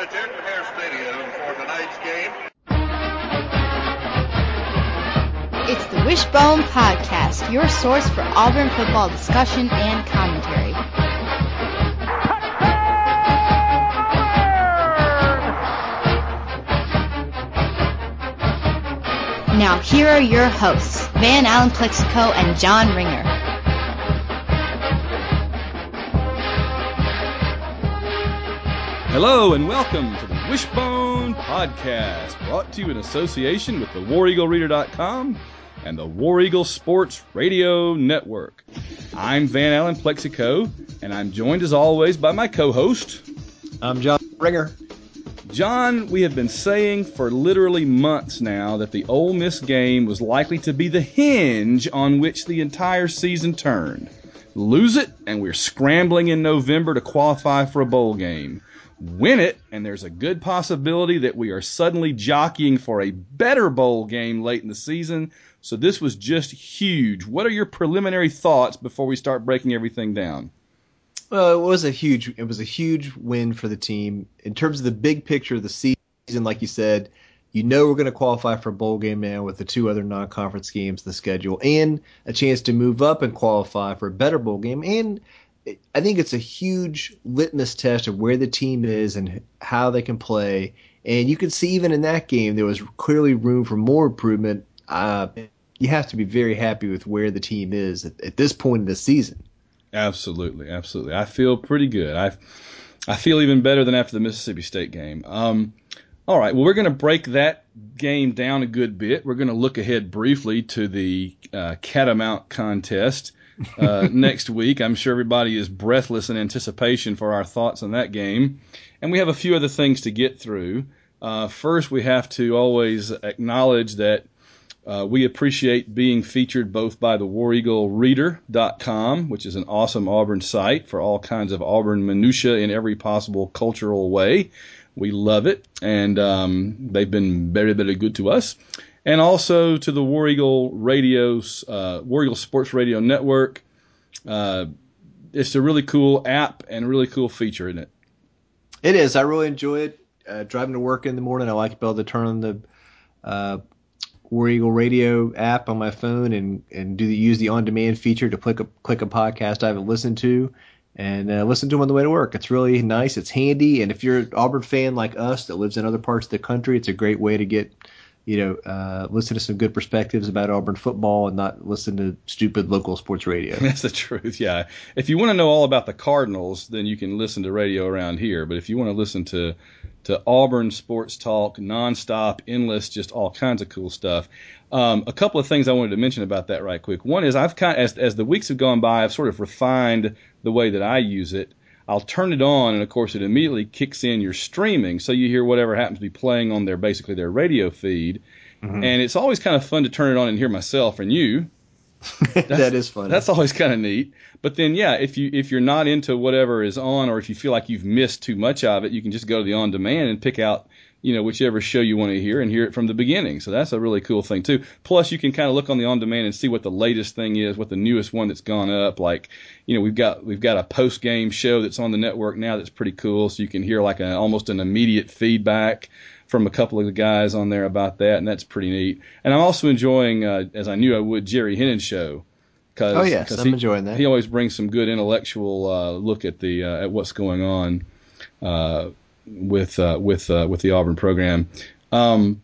the Jordan-Hare Stadium for tonight's game. It's the Wishbone Podcast, your source for Auburn football discussion and commentary. Now here are your hosts, Van Allen Plexico and John Ringer. Hello and welcome to the Wishbone Podcast, brought to you in association with the WarEagleReader.com and the War Eagle Sports Radio Network. I'm Van Allen Plexico, and I'm joined as always by my co-host. I'm John Ringer. John, we have been saying for literally months now that the Ole Miss game was likely to be the hinge on which the entire season turned. Lose it, and we're scrambling in November to qualify for a bowl game. Win it, and there's a good possibility that we are suddenly jockeying for a better bowl game late in the season. So this was just huge. What are your preliminary thoughts before we start breaking everything down? Well, it was a huge win for the team. In terms of the big picture of the season, like you said, you know we're going to qualify for a bowl game now with the two other non-conference games in the schedule and a chance to move up and qualify for a better bowl game. And I think it's a huge litmus test of where the team is and how they can play. And you can see even in that game there was clearly room for more improvement. You have to be very happy with where the team is at this point in the season. Absolutely. I feel pretty good. I feel even better than after the Mississippi State game. All right, well, we're going to break that game down a good bit. We're going to look ahead briefly to the Catamount contest next week. I'm sure everybody is breathless in anticipation for our thoughts on that game. And we have a few other things to get through. First, we have to always acknowledge that we appreciate being featured both by the WarEagleReader.com, which is an awesome Auburn site for all kinds of Auburn minutia in every possible cultural way. We love it, and they've been very, very good to us. And also to the War Eagle War Eagle Sports Radio Network. It's a really cool app and a really cool feature, isn't it? It is. I really enjoy it. Driving to work in the morning, I like to be able to turn on the War Eagle Radio app on my phone and use the on-demand feature to click a podcast I haven't listened to and listen to them on the way to work. It's really nice. It's handy, and if you're an Auburn fan like us that lives in other parts of the country, it's a great way to get listen to some good perspectives about Auburn football and not listen to stupid local sports radio. That's the truth, yeah. If you want to know all about the Cardinals, then you can listen to radio around here. But if you want to listen to Auburn sports talk, nonstop, endless, just all kinds of cool stuff. A couple of things I wanted to mention about that right quick. One is I've as the weeks have gone by, I've sort of refined the way that I use it. I'll turn it on, and of course it immediately kicks in your streaming, so you hear whatever happens to be playing on their radio feed. Mm-hmm. And it's always kind of fun to turn it on and hear myself and you. That is fun. That's always kind of neat. But then, yeah, if you're not into whatever is on, or if you feel like you've missed too much of it, you can just go to the on demand and pick out whichever show you want to hear and hear it from the beginning. So that's a really cool thing too. Plus, you can kind of look on the on demand and see what the latest thing is, what the newest one that's gone up. Like, we've got a post game show that's on the network now that's pretty cool. So you can hear like almost an immediate feedback from a couple of the guys on there about that, and that's pretty neat. And I'm also enjoying, as I knew I would, Jerry Hennen's show. I'm enjoying that. He always brings some good intellectual look at at what's going on with the Auburn program. The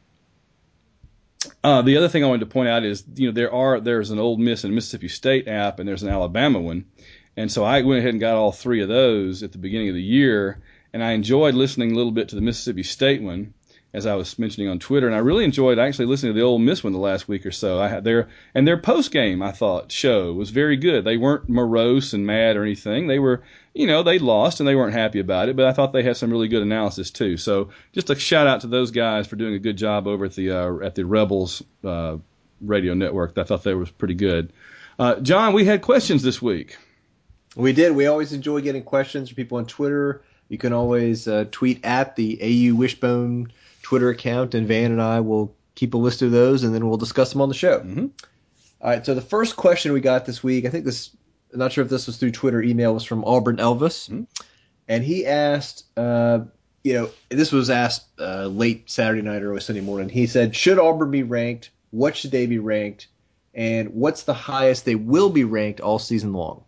other thing I wanted to point out is there's an Ole Miss and Mississippi State app, and there's an Alabama one, and so I went ahead and got all three of those at the beginning of the year, and I enjoyed listening a little bit to the Mississippi State one, as I was mentioning on Twitter, and I really enjoyed actually listening to the Ole Miss one the last week or so. I had their post game, I thought, show was very good. They weren't morose and mad or anything. They were, they lost and they weren't happy about it, but I thought they had some really good analysis too. So just a shout out to those guys for doing a good job over at the Rebels radio network. I thought they was pretty good. John, we had questions this week. We did. We always enjoy getting questions from people on Twitter. You can always tweet at the AU Wishbone Twitter account, and Van and I will keep a list of those, and then we'll discuss them on the show. Mm-hmm. All right, so the first question we got this week, I'm not sure if this was through Twitter or email, was from Auburn Elvis. Mm-hmm. And he asked, this was asked late Saturday night, early Sunday morning. He said, should Auburn be ranked? What should they be ranked? And what's the highest they will be ranked all season long?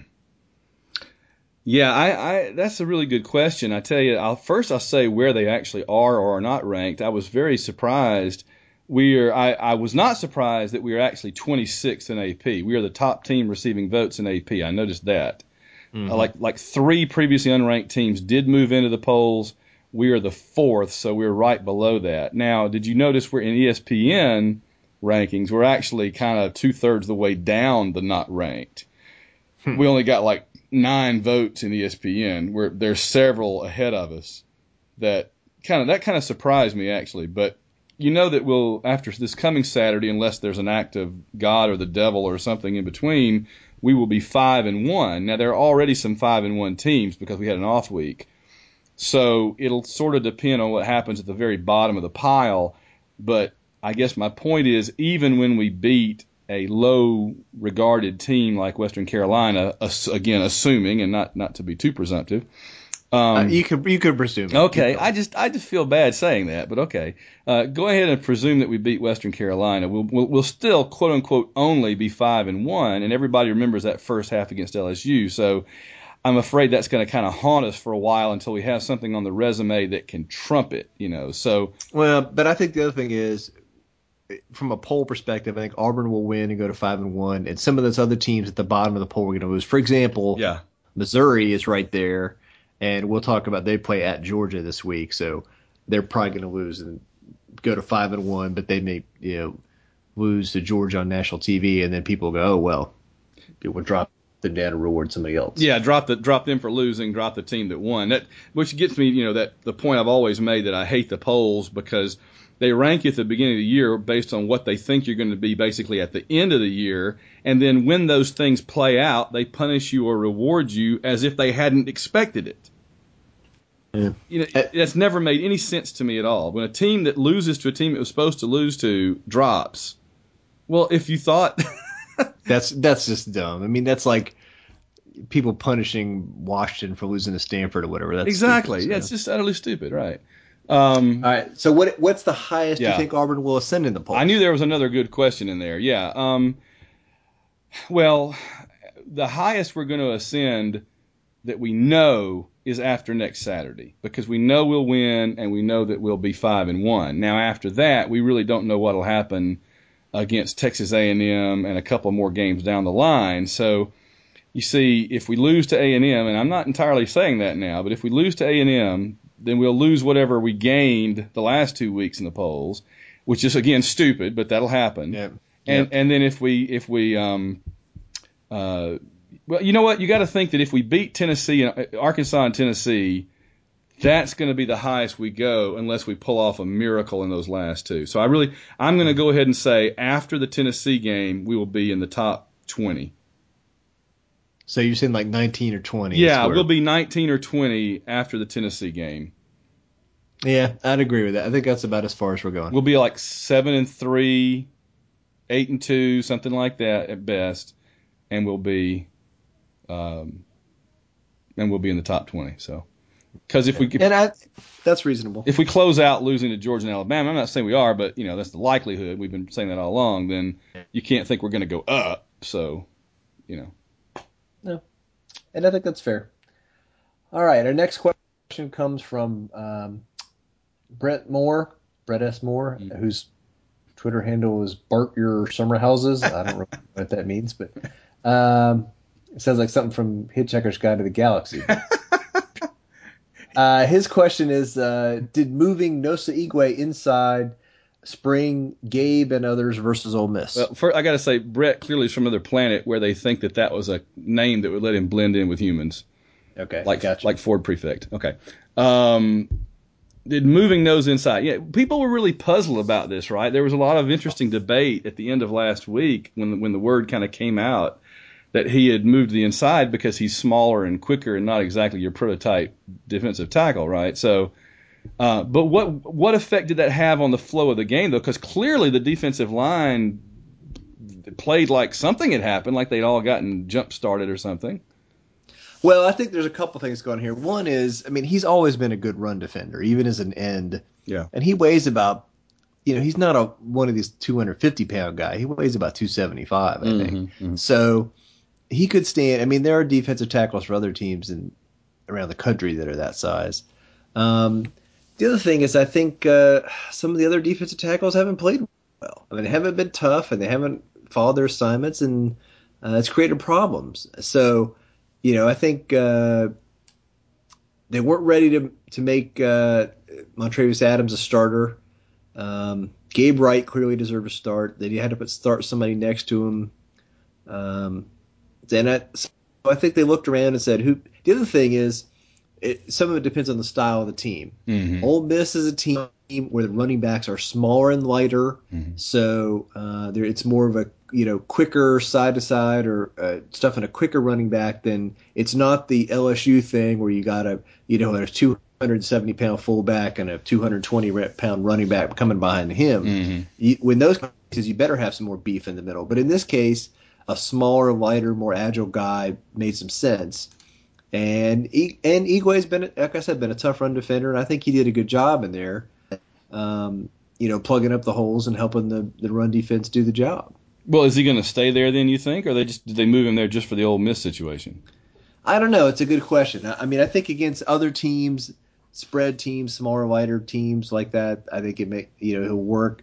Yeah, I that's a really good question. I tell you, I'll say where they actually are or are not ranked. I was very surprised. I was not surprised that we are actually 26th in AP. We are the top team receiving votes in AP. I noticed that. Like 3 previously unranked teams did move into the polls. We are the 4th, so we're right below that. Now, did you notice we're in ESPN rankings? We're actually kind of 2/3 of the way down the not ranked. We only got like 9 votes in ESPN. Where there's several ahead of us. That kind of surprised me actually. But you know that we'll, after this coming Saturday, unless there's an act of God or the devil or something in between, we will be 5-1. Now there are already some 5-1 teams because we had an off week. So it'll sort of depend on what happens at the very bottom of the pile. But I guess my point is, even when we beat a low-regarded team like Western Carolina, again, assuming, and not to be too presumptive. You could presume it. Okay, I just feel bad saying that, but okay. Go ahead and presume that we beat Western Carolina. We'll still, quote-unquote, only be 5-1, and everybody remembers that first half against LSU. So I'm afraid that's going to kind of haunt us for a while until we have something on the resume that can trump it, So, well, but I think the other thing is, from a poll perspective, I think Auburn will win and go to 5-1, and some of those other teams at the bottom of the poll are going to lose. For example, Missouri is right there, and we'll talk about they play at Georgia this week, so they're probably going to lose and go to 5-1, but they may lose to Georgia on national TV, and then people go, oh well, we'll drop them down and reward somebody else. Yeah, drop them for losing, drop the team that won. That which gets me, that the point I've always made that I hate the polls because they rank you at the beginning of the year based on what they think you're going to be basically at the end of the year. And then when those things play out, they punish you or reward you as if they hadn't expected it. Yeah. That's never made any sense to me at all. When a team that loses to a team it was supposed to lose to drops, well, if you thought that's just dumb. I mean, that's like people punishing Washington for losing to Stanford or whatever. That's exactly. Stupid, so. Yeah, it's just utterly stupid, right? All right. So what's the highest you think Auburn will ascend in the polls? I knew there was another good question in there. Yeah. Well, the highest we're going to ascend that we know is after next Saturday because we know we'll win and we know that we'll be 5-1. Now after that, we really don't know what'll happen against Texas A&M and a couple more games down the line. So you see, if we lose to A&M, and I'm not entirely saying that now, but if we lose to A&M, then we'll lose whatever we gained the last 2 weeks in the polls, which is again stupid, but that'll happen. Yep. And then if we well, you know what? You got to think that if we beat Tennessee, Arkansas and Tennessee, that's going to be the highest we go unless we pull off a miracle in those last 2. So I'm going to go ahead and say after the Tennessee game, we will be in the top 20. So you're saying like 19 or 20? Yeah, we'll be 19 or 20 after the Tennessee game. Yeah, I'd agree with that. I think that's about as far as we're going. We'll be like 7-3, 8-2, something like that at best, and we'll be in the top 20. So, because that's reasonable. If we close out losing to Georgia and Alabama, I'm not saying we are, but that's the likelihood. We've been saying that all along. Then you can't think we're going to go up. So, No, and I think that's fair. All right, our next question comes from Brett S. Moore, whose Twitter handle is Bart Your Summer Houses. I don't know what that means, but it sounds like something from Hitchhiker's Guide to the Galaxy. His question is, did moving Nosa Igwe inside spring Gabe and others versus Ole Miss? Well, first, I got to say, Brett clearly is from another planet where they think that was a name that would let him blend in with humans. Okay, gotcha. Like Ford Prefect. Okay. Did moving nose inside? Yeah, people were really puzzled about this, right? There was a lot of interesting debate at the end of last week when the word kind of came out that he had moved to the inside because he's smaller and quicker and not exactly your prototype defensive tackle, right? So, but what effect did that have on the flow of the game, though? Because clearly the defensive line played like something had happened, like they'd all gotten jump started or something. Well, I think there's a couple things going here. One is, I mean, he's always been a good run defender, even as an end. Yeah. And he weighs about, he's not one of these 250-pound guy. He weighs about 275, I think. Mm-hmm. So he could stand. I mean, there are defensive tackles for other teams around the country that are that size. The other thing is, I think some of the other defensive tackles haven't played well. I mean, they haven't been tough, and they haven't followed their assignments, and it's created problems. So, I think they weren't ready to make Montravius Adams a starter. Gabe Wright clearly deserved a start. They had to start somebody next to him. So I think they looked around and said, "Who?" The other thing is, some of it depends on the style of the team. Mm-hmm. Ole Miss is a team where the running backs are smaller and lighter, so it's more of a quicker side to side or stuff in a quicker running back than it's not the LSU thing where you got a there's 270-pound fullback and a 220-pound running back coming behind him. Mm-hmm. When those cases, you better have some more beef in the middle. But in this case, a smaller, lighter, more agile guy made some sense. And Igwe's been, like I said, been a tough run defender, and I think he did a good job in there, plugging up the holes and helping the run defense do the job. Well, is he going to stay there then, you think, or did they move him there just for the Ole Miss situation? I don't know. It's a good question. I mean, I think against other teams, spread teams, smaller, lighter teams like that, I think he'll work.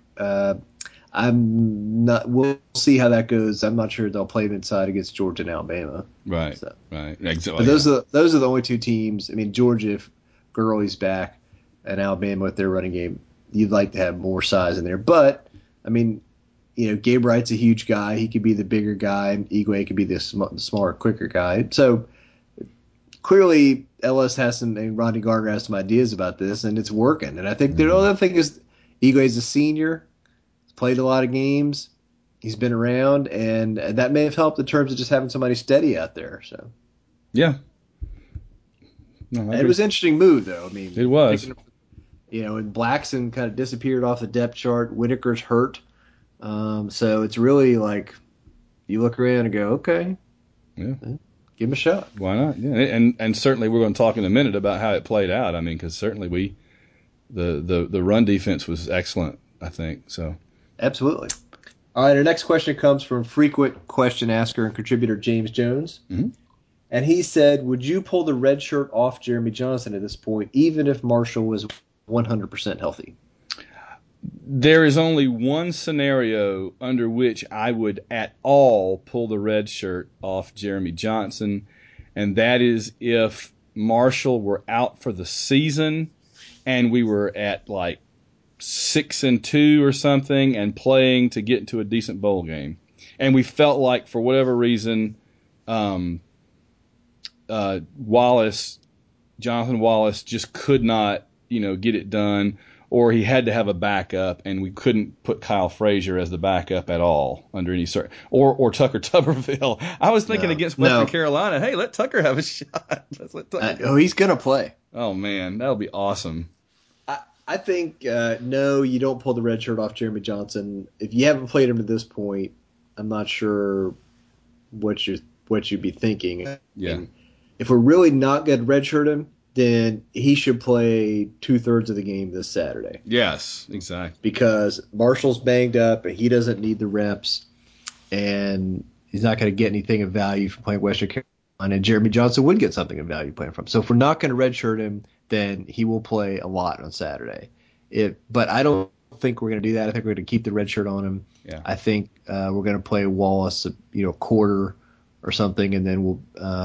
We'll see how that goes. I'm not sure they'll play him inside against Georgia and Alabama. Right. So. Right. Exactly. But those are the only two teams. I mean, Georgia, if Gurley's back, and Alabama with their running game, you'd like to have more size in there. But I mean, Gabe Wright's a huge guy. He could be the bigger guy. Igwe could be the smaller, quicker guy. So clearly, Ellis and Rodney Gardner has some ideas about this, and it's working. And I think the other thing is Igwe's a senior. Played a lot of games. He's been around, and that may have helped in terms of just having somebody steady out there. So, yeah. No, it was an interesting move, though. I mean, it was. And Blackson kind of disappeared off the depth chart. Whitaker's hurt, so it's really like you look around and go, okay, yeah, give him a shot. Why not? Yeah, and certainly we're going to talk in a minute about how it played out. I mean, because certainly the run defense was excellent, I think so. Absolutely. All right, our next question comes from frequent question asker and contributor James Jones. Mm-hmm. And he said, would you pull the red shirt off Jeremy Johnson at this point, even if Marshall was 100% healthy? There is only one scenario under which I would at all pull the red shirt off Jeremy Johnson, and that is if Marshall were out for the season and we were at like 6-2 or something and playing to get into a decent bowl game. And we felt like for whatever reason, Jonathan Wallace just could not, get it done, or he had to have a backup and we couldn't put Kyle Frazier as the backup at all under any or Tucker Tuberville. I was thinking against Western Carolina, hey, let Tucker have a shot. Let's let Tucker he's going to play. Oh man, that'll be awesome. I think, no, you don't pull the red shirt off Jeremy Johnson. If you haven't played him to this point, I'm not sure what you'd be thinking. Yeah. And if we're really not going to redshirt him, then he should play 2/3 of the game this Saturday. Yes, exactly. Because Marshall's banged up and he doesn't need the reps, and he's not going to get anything of value from playing Western Carolina. And Jeremy Johnson would get something of value playing from. So if we're not going to redshirt him, then he will play a lot on Saturday. But I don't think we're going to do that. I think we're going to keep the red shirt on him. Yeah. I think we're going to play Wallace, a quarter or something, and then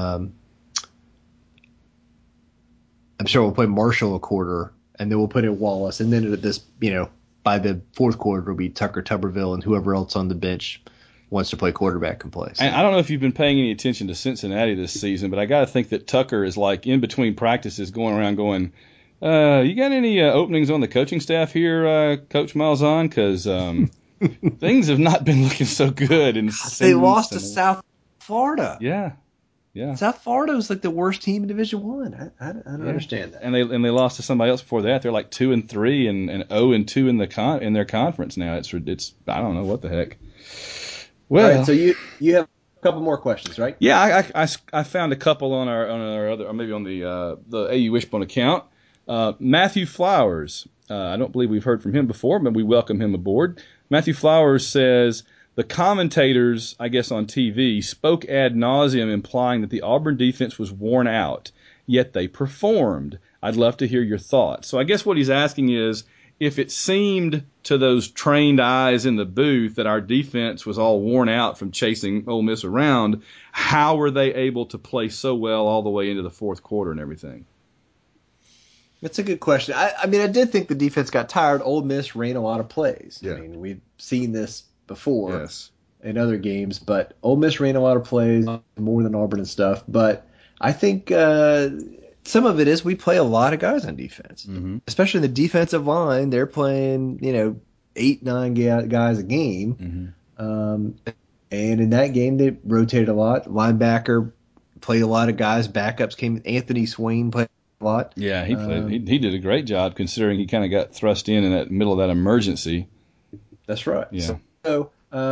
I'm sure we'll play Marshall a quarter, and then we'll put in Wallace, and then at this, by the fourth quarter it'll be Tucker Tuberville and whoever else on the bench wants to play quarterback can play. So. And I don't know if you've been paying any attention to Cincinnati this season, but I got to think that Tucker is like in between practices going around going, you got any openings on the coaching staff here, Coach Malzahn? Because things have not been looking so good. They lost to South Florida. Yeah. Yeah. South Florida was like the worst team in Division I. I don't understand that. And they lost to somebody else before that. They're like 2-3 and 0-2 in their conference now. It's I don't know what the heck. Well, all right, so you have a couple more questions, right? Yeah, I found a couple on our other, or maybe on the AU Wishbone account. Matthew Flowers, I don't believe we've heard from him before, but we welcome him aboard. Matthew Flowers says the commentators, I guess on TV, spoke ad nauseum implying that the Auburn defense was worn out, yet they performed. I'd love to hear your thoughts. So I guess what he's asking is, if it seemed to those trained eyes in the booth that our defense was all worn out from chasing Ole Miss around, how were they able to play so well all the way into the fourth quarter and everything? That's a good question. I mean, I did think the defense got tired. Ole Miss ran a lot of plays. Yeah. I mean, we've seen this before Yes. in other games, but Ole Miss ran a lot of plays, more than Auburn and stuff. But I think some of it is we play a lot of guys on defense, especially in the defensive line. They're playing, 8-9 guys a game. And in that game, they rotated a lot. Linebacker played a lot of guys. Backups came. Anthony Swain played a lot. Yeah, he played. He did a great job considering he kind of got thrust in that middle of that emergency. That's right. Yeah. So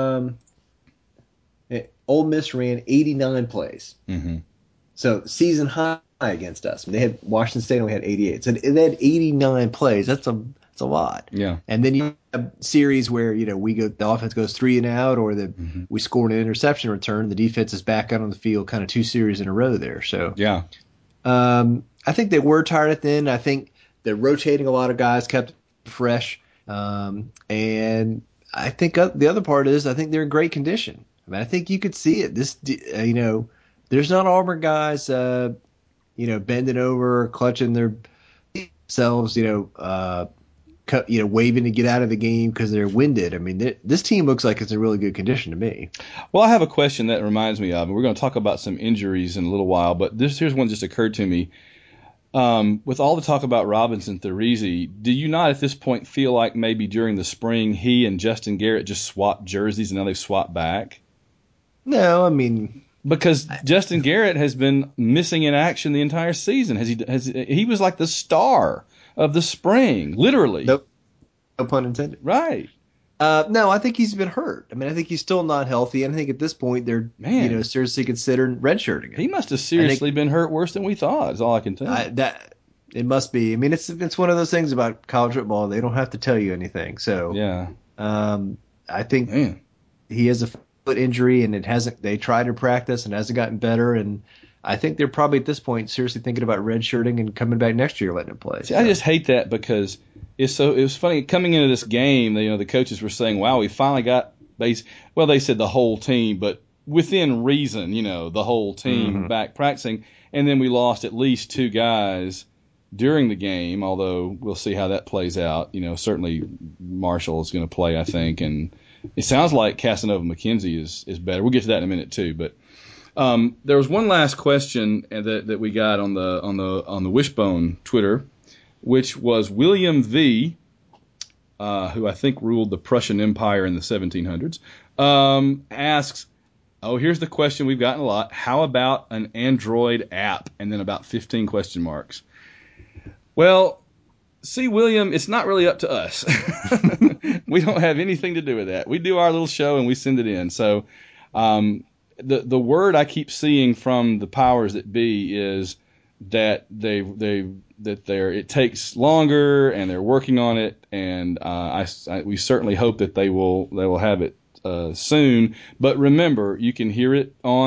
Ole Miss ran 89 plays. So season high against us. They had Washington State only had 88. So they had 89 plays. That's a lot. Yeah. And then you have series where the offense goes 3 and out, or we scored an interception return. The defense is back out on the field, kind of 2 series in a row there. So yeah. I think they were tired at the end. I think they're rotating a lot of guys, kept it fresh. And I think the other part is I think they're in great condition. I mean, I think you could see it. There's not Auburn guys, bending over, clutching themselves, waving to get out of the game because they're winded. I mean, this team looks like it's in really good condition to me. Well, I have a question that reminds me of, and we're going to talk about some injuries in a little while, but here's one just occurred to me. With all the talk about Robinson Therezie, do you not at this point feel like maybe during the spring he and Justin Garrett just swapped jerseys and now they've swapped back? No, I mean, because Justin Garrett has been missing in action the entire season. He was like the star of the spring, literally. Nope. No pun intended. Right. No, I think he's been hurt. I mean, I think he's still not healthy, and I think at this point they're seriously considering redshirting him. He must have seriously been hurt worse than we thought. Is all I can tell. It must be. I mean, it's one of those things about college football. They don't have to tell you anything. So yeah, I think he has a foot injury, and it hasn't. They tried to practice and it hasn't gotten better, and I think they're probably at this point seriously thinking about redshirting and coming back next year letting him play. See, I just hate that because it was funny coming into this game. The coaches were saying, "Wow, we finally got base." Well, they said the whole team, but within reason, the whole team back practicing, and then we lost at least 2 guys during the game. Although we'll see how that plays out. Certainly Marshall is going to play, I think, and it sounds like Casanova McKenzie is better. We'll get to that in a minute too, but. There was one last question that we got on the Wishbone Twitter, which was William V, who I think ruled the Prussian Empire in the 1700s, asks, here's the question we've gotten a lot. How about an Android app? And then about 15 question marks. Well, see, William, it's not really up to us. We don't have anything to do with that. We do our little show and we send it in. So, the word I keep seeing from the powers that be is that it takes longer and they're working on it, and we certainly hope that they will have it soon. But remember, you can hear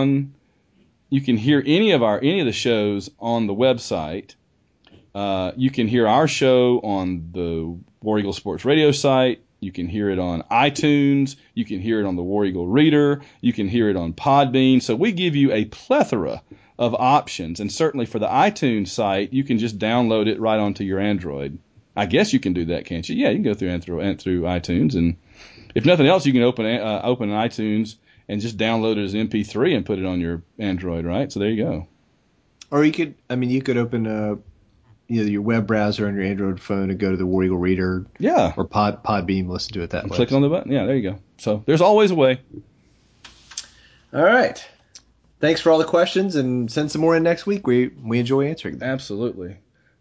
any of the shows on the website. You can hear our show on the War Eagle Sports Radio site. You can hear it on iTunes. You can hear it on the War Eagle Reader. You can hear it on Podbean. So we give you a plethora of options. And certainly for the iTunes site, you can just download it right onto your Android. I guess you can do that, can't you? Yeah, you can go through iTunes. And if nothing else, you can open iTunes and just download it as MP3 and put it on your Android, right? So there you go. Or you could open your web browser on your Android phone and go to the War Eagle Reader, or Podbean, listen to it that way. Click on the button. Yeah, there you go. So there's always a way. All right. Thanks for all the questions, and send some more in next week. We enjoy answering them. Absolutely.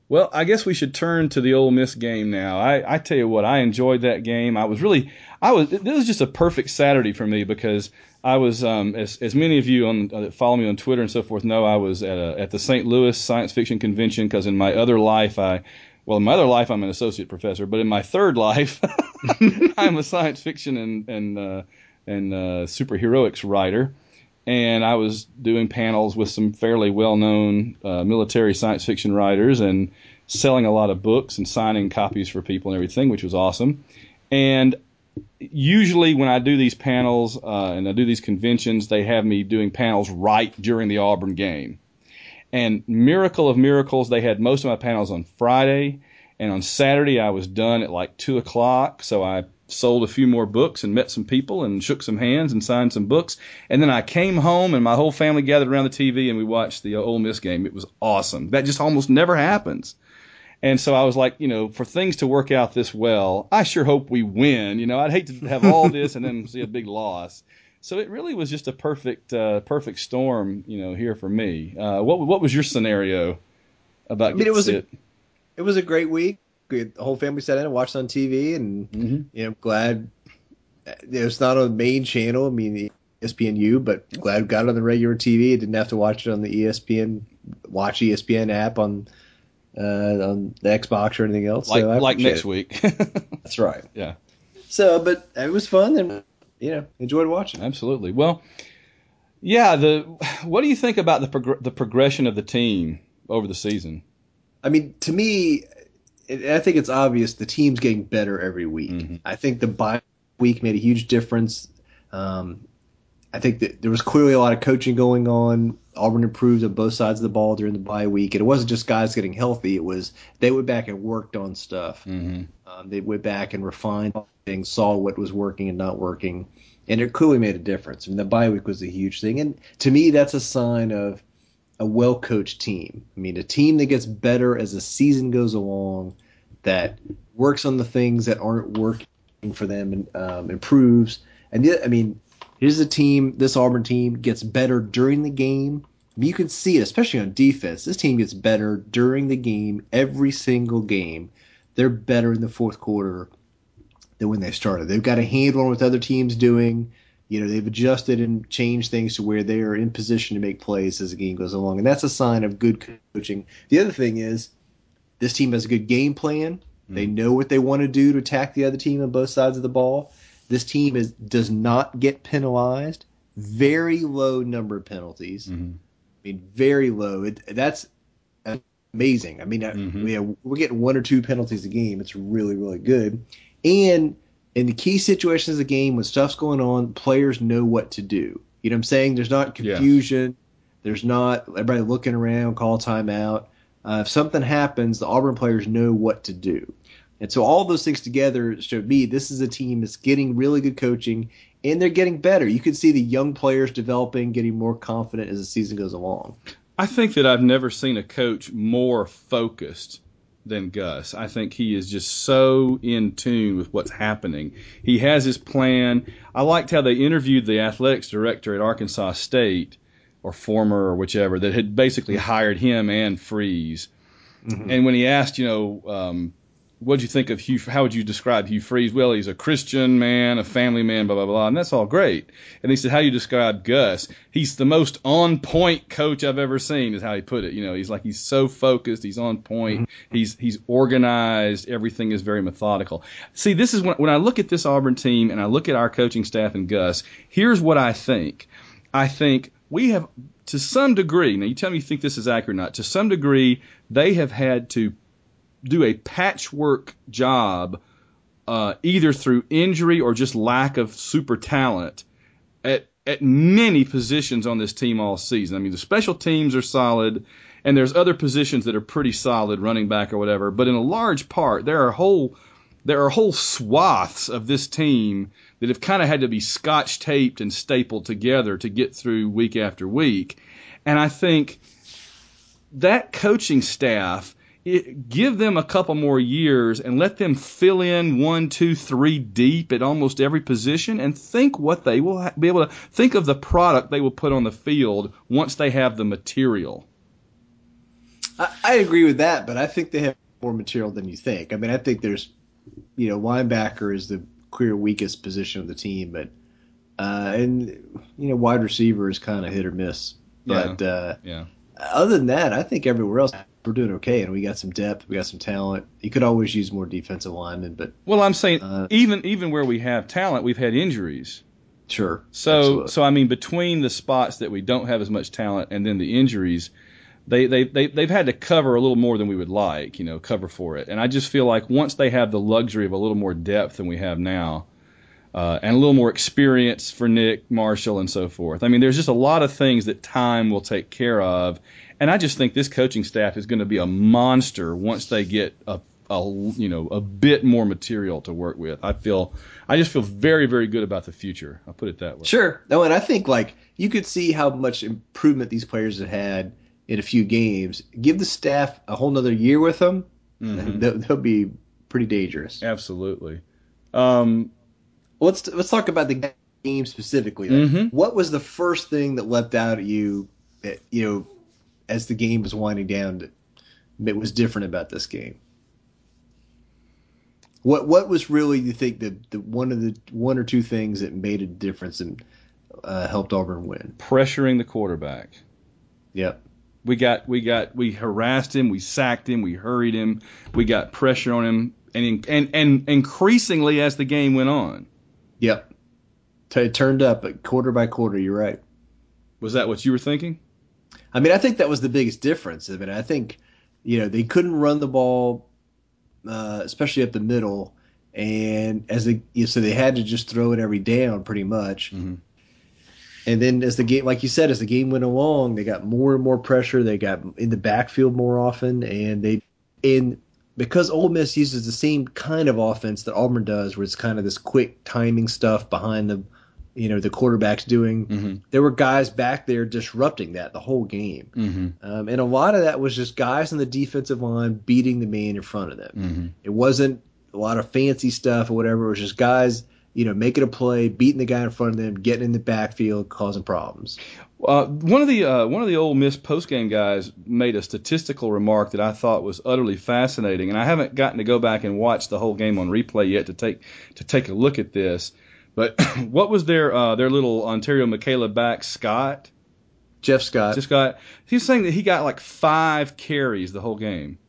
Well, I guess we should turn to the Ole Miss game now. I tell you what, I enjoyed that game. This was just a perfect Saturday for me because I was, as many of you that follow me on Twitter and so forth know, I was at the St. Louis Science Fiction Convention because in my other life, I'm an associate professor, but in my third life, I'm a science fiction and superheroics writer. And I was doing panels with some fairly well-known military science fiction writers and selling a lot of books and signing copies for people and everything, which was awesome. And usually when I do these panels and I do these conventions, they have me doing panels right during the Auburn game. And miracle of miracles, they had most of my panels on Friday. And on Saturday, I was done at like 2 o'clock. So I sold a few more books and met some people and shook some hands and signed some books. And then I came home and my whole family gathered around the TV and we watched the Ole Miss game. It was awesome. That just almost never happens. And so I was like, for things to work out this well, I sure hope we win. I'd hate to have all this and then see a big loss. So it really was just a perfect storm, here for me. What was your scenario about it was a great week. The whole family sat in and watched on TV, and glad it's not on the main channel. ESPNU, but glad we got it on the regular TV. I didn't have to watch it on the ESPN app on the Xbox or anything else. Like next week. That's right. Yeah. So, but it was fun, and enjoyed watching. Absolutely. Well, yeah. What do you think about the progression of the team over the season? To me, I think it's obvious the team's getting better every week. Mm-hmm. I think the bye week made a huge difference. I think that there was clearly a lot of coaching going on. Auburn improved on both sides of the ball during the bye week. And it wasn't just guys getting healthy. It was they went back and worked on stuff. Mm-hmm. They went back and refined things, saw what was working and not working. And it clearly made a difference. The bye week was a huge thing. And to me, that's a sign of a well-coached team. A team that gets better as the season goes along, that works on the things that aren't working for them and improves. And here's a team, this Auburn team gets better during the game. You can see it, especially on defense. This team gets better during the game, every single game. They're better in the fourth quarter than when they started. They've got a handle on what other teams doing. They've adjusted and changed things to where they are in position to make plays as the game goes along. And that's a sign of good coaching. The other thing is this team has a good game plan. Mm-hmm. They know what they want to do to attack the other team on both sides of the ball. This team does not get penalized. Very low number of penalties. Mm-hmm. Very low. That's amazing. We're getting 1 or 2 penalties a game. It's really, really good. And in the key situations of the game, when stuff's going on, players know what to do. You know what I'm saying? There's not confusion. Yeah. There's not everybody looking around, call timeout. If something happens, the Auburn players know what to do. And so all those things together showed me this is a team that's getting really good coaching, and they're getting better. You can see the young players developing, getting more confident as the season goes along. I think that I've never seen a coach more focused than Gus. I think he is just so in tune with what's happening. He has his plan. I liked how they interviewed the athletics director at Arkansas State, or former or whichever, that had basically hired him and Freeze. Mm-hmm. And when he asked, what did you think of Hugh? How would you describe Hugh Freeze? Well, he's a Christian man, a family man, blah, blah, blah. And that's all great. And he said, how do you describe Gus? He's the most on-point coach I've ever seen, is how he put it. He's so focused. He's on point. Mm-hmm. He's organized. Everything is very methodical. See, this is when I look at this Auburn team and I look at our coaching staff and Gus, here's what I think. I think we have, to some degree, now you tell me you think this is accurate or not, to some degree, they have had to do a patchwork job, either through injury or just lack of super talent at many positions on this team all season. The special teams are solid, and there's other positions that are pretty solid, running back or whatever. But in a large part, there are whole swaths of this team that have kind of had to be scotch taped and stapled together to get through week after week. And I think that coaching staff, give them a couple more years and let them fill in 1, 2, 3 deep at almost every position, and think what they will be able to think of the product they will put on the field once they have the material. I agree with that, but I think they have more material than you think. I mean, I think there's, linebacker is the clear weakest position of the team, but and wide receiver is kind of hit or miss. But Yeah. Other than that, I think everywhere else we're doing okay, and we got some depth, we got some talent. You could always use more defensive linemen, but Well, I'm saying even where we have talent, we've had injuries. sure. So Absolutely. so I mean, between the spots that we don't have as much talent and then the injuries, they've had to cover a little more than we would like, cover for it. And I just feel like once they have the luxury of a little more depth than we have now, and a little more experience for Nick, Marshall, and so forth. I mean, there's just a lot of things that time will take care of. And I just think this coaching staff is going to be a monster once they get a bit more material to work with. I just feel very, very good about the future. I'll put it that way. Sure. No, and I think you could see how much improvement these players have had in a few games. Give the staff a whole nother year with them, and they'll be pretty dangerous. Absolutely. Let's talk about the game specifically. What was the first thing that leapt out at you that, as the game was winding down that was different about this game? What was really, you think, the one or two things that made a difference and helped Auburn win? Pressuring the quarterback. Yep. We harassed him, we sacked him, we hurried him, we got pressure on him, and increasingly as the game went on. Yep. It turned up quarter by quarter. You're right. Was that what you were thinking? I mean, I think that was the biggest difference. I mean, I think, they couldn't run the ball, especially up the middle, and so they had to just throw it every down pretty much. Mm-hmm. And then as the game, like you said, as the game went along, they got more and more pressure. They got in the backfield more often, and because Ole Miss uses the same kind of offense that Auburn does, where it's kind of this quick timing stuff behind the quarterback's doing. Mm-hmm. There were guys back there disrupting that the whole game. Mm-hmm. And a lot of that was just guys on the defensive line beating the man in front of them. Mm-hmm. It wasn't a lot of fancy stuff or whatever. It was just guys, making a play, beating the guy in front of them, getting in the backfield, causing problems. One of the Ole Miss postgame guys made a statistical remark that I thought was utterly fascinating, and I haven't gotten to go back and watch the whole game on replay yet to take a look at this. But what was their little Ontario Michaela back, Scott? Jeff Scott. He was saying that he got like 5 carries the whole game.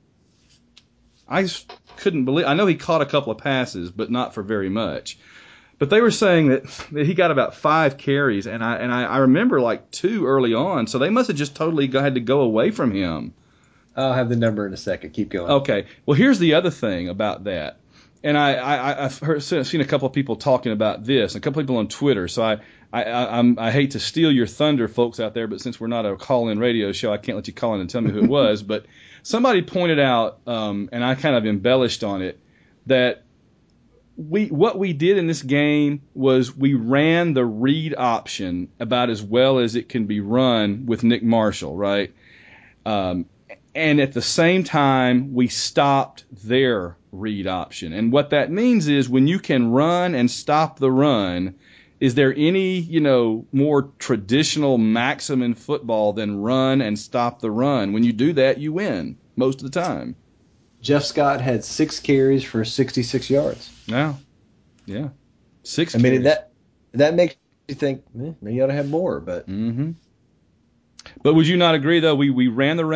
I just couldn't believe. I know he caught a couple of passes, but not for very much. But they were saying that he got about 5 carries, and I remember like 2 early on, so they must have just totally had to go away from him. I'll have the number in a second. Keep going. Okay. Well, here's the other thing about that, and I've seen a couple of people talking about this, a couple of people on Twitter. So I hate to steal your thunder, folks out there, but since we're not a call-in radio show, I can't let you call in and tell me who it was. But somebody pointed out, and I kind of embellished on it, that what we did in this game was we ran the read option about as well as it can be run with Nick Marshall, right? And at the same time, we stopped their read option. And what that means is when you can run and stop the run, is there any, more traditional maxim in football than run and stop the run? When you do that, you win most of the time. Jeff Scott had 6 carries for 66 yards. Yeah. 6 I mean, carries. that makes you think, maybe you ought to have more, but. Mm-hmm. But would you not agree though? We ran the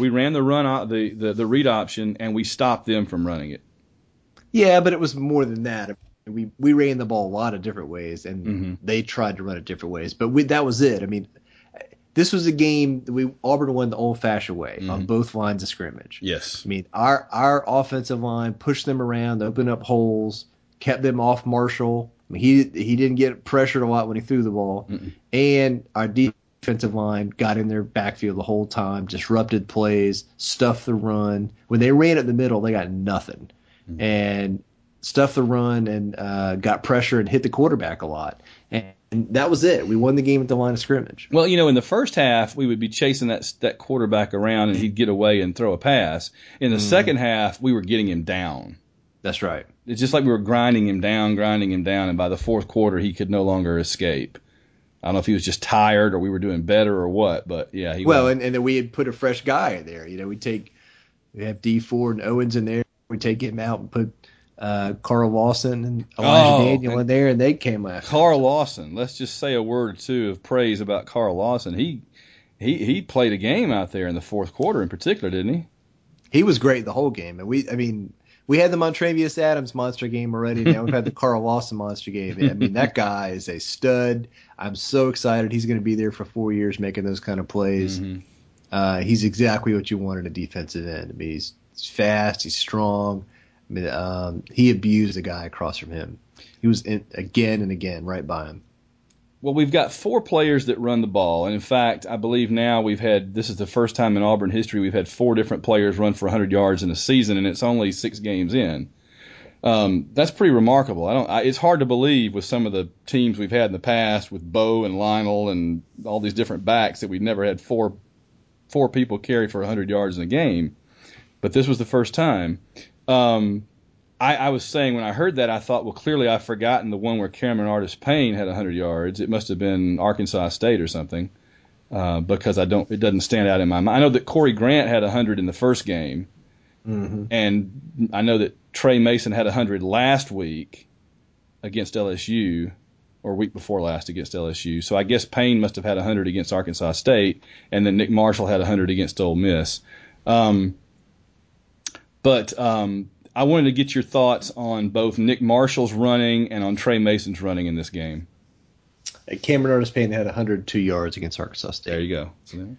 read option, and we stopped them from running it. Yeah, but it was more than that. We ran the ball a lot of different ways, and they tried to run it different ways. But that was it. I mean, this was a game that Auburn won the old-fashioned way on both lines of scrimmage. Yes. I mean, our offensive line pushed them around, opened up holes, kept them off Marshall. I mean, he didn't get pressured a lot when he threw the ball, and our defensive line got in their backfield the whole time, disrupted plays, stuffed the run. When they ran it in the middle, they got nothing, and stuffed the run and got pressure and hit the quarterback a lot. And that was it. We won the game at the line of scrimmage. Well, in the first half, we would be chasing that quarterback around, and he'd get away and throw a pass. In the second half, we were getting him down. That's right. It's just like we were grinding him down, and by the fourth quarter, he could no longer escape. I don't know if he was just tired or we were doing better or what, but yeah, he was. And then we had put a fresh guy in there. We have D Ford and Owens in there. We take him out and put Carl Lawson and Elijah Daniel in there, and they came out. Carl Lawson. Let's just say a word or two of praise about Carl Lawson. He played a game out there in the fourth quarter in particular, didn't he? He was great the whole game, and we had the Montrevious Adams monster game already. Now we've had the Carl Lawson monster game. I mean, that guy is a stud. I'm so excited. He's going to be there for 4 years making those kind of plays. Mm-hmm. He's exactly what you want in a defensive end. I mean, he's fast. He's strong. I mean, he abused the guy across from him. He was in again and again right by him. Well, we've got 4 players that run the ball. And in fact, I believe now this is the first time in Auburn history we've had 4 different players run for 100 yards in a season, and it's only 6 games in. That's pretty remarkable. It's hard to believe with some of the teams we've had in the past with Bo and Lionel and all these different backs that we've never had 4 people carry for 100 yards in a game. But this was the first time. I was saying when I heard that, I thought, well, clearly I've forgotten the one where Cameron Artis-Payne had 100 yards. It must have been Arkansas State or something, because it doesn't stand out in my mind. I know that Corey Grant had 100 in the first game, mm-hmm. and I know that Trey Mason had 100 last week against LSU, or week before last against LSU. So I guess Payne must have had 100 against Arkansas State, and then Nick Marshall had 100 against Ole Miss. But I wanted to get your thoughts on both Nick Marshall's running and on Trey Mason's running in this game. Cameron Artis-Payne had 102 yards against Arkansas State. There you go.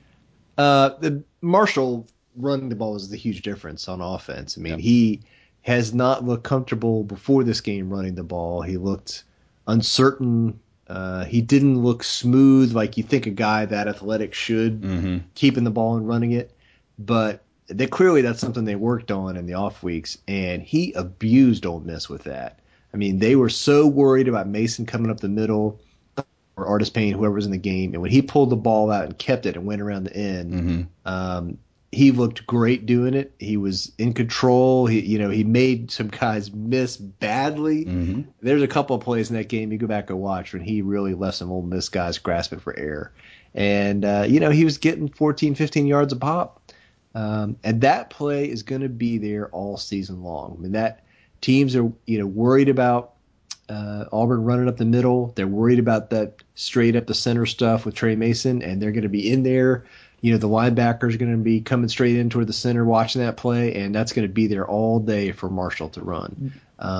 The Marshall running the ball is the huge difference on offense. I mean, He has not looked comfortable before this game running the ball. He looked uncertain. He didn't look smooth like you think a guy that athletic should, mm-hmm. keeping the ball and running it. But clearly that's something they worked on in the off weeks, and he abused Ole Miss with that. I mean, they were so worried about Mason coming up the middle or Artis-Payne, whoever was in the game, and when he pulled the ball out and kept it and went around the end, mm-hmm. He looked great doing it. He was in control. He made some guys miss badly. Mm-hmm. There's a couple of plays in that game you go back and watch when he really left some Ole Miss guys grasping for air. And, he was getting 14, 15 yards a pop. And that play is going to be there all season long. I mean, that teams are, worried about Auburn running up the middle. They're worried about that straight up the center stuff with Trey Mason, and they're going to be in there. The linebackers are going to be coming straight in toward the center watching that play, and that's going to be there all day for Marshall to run.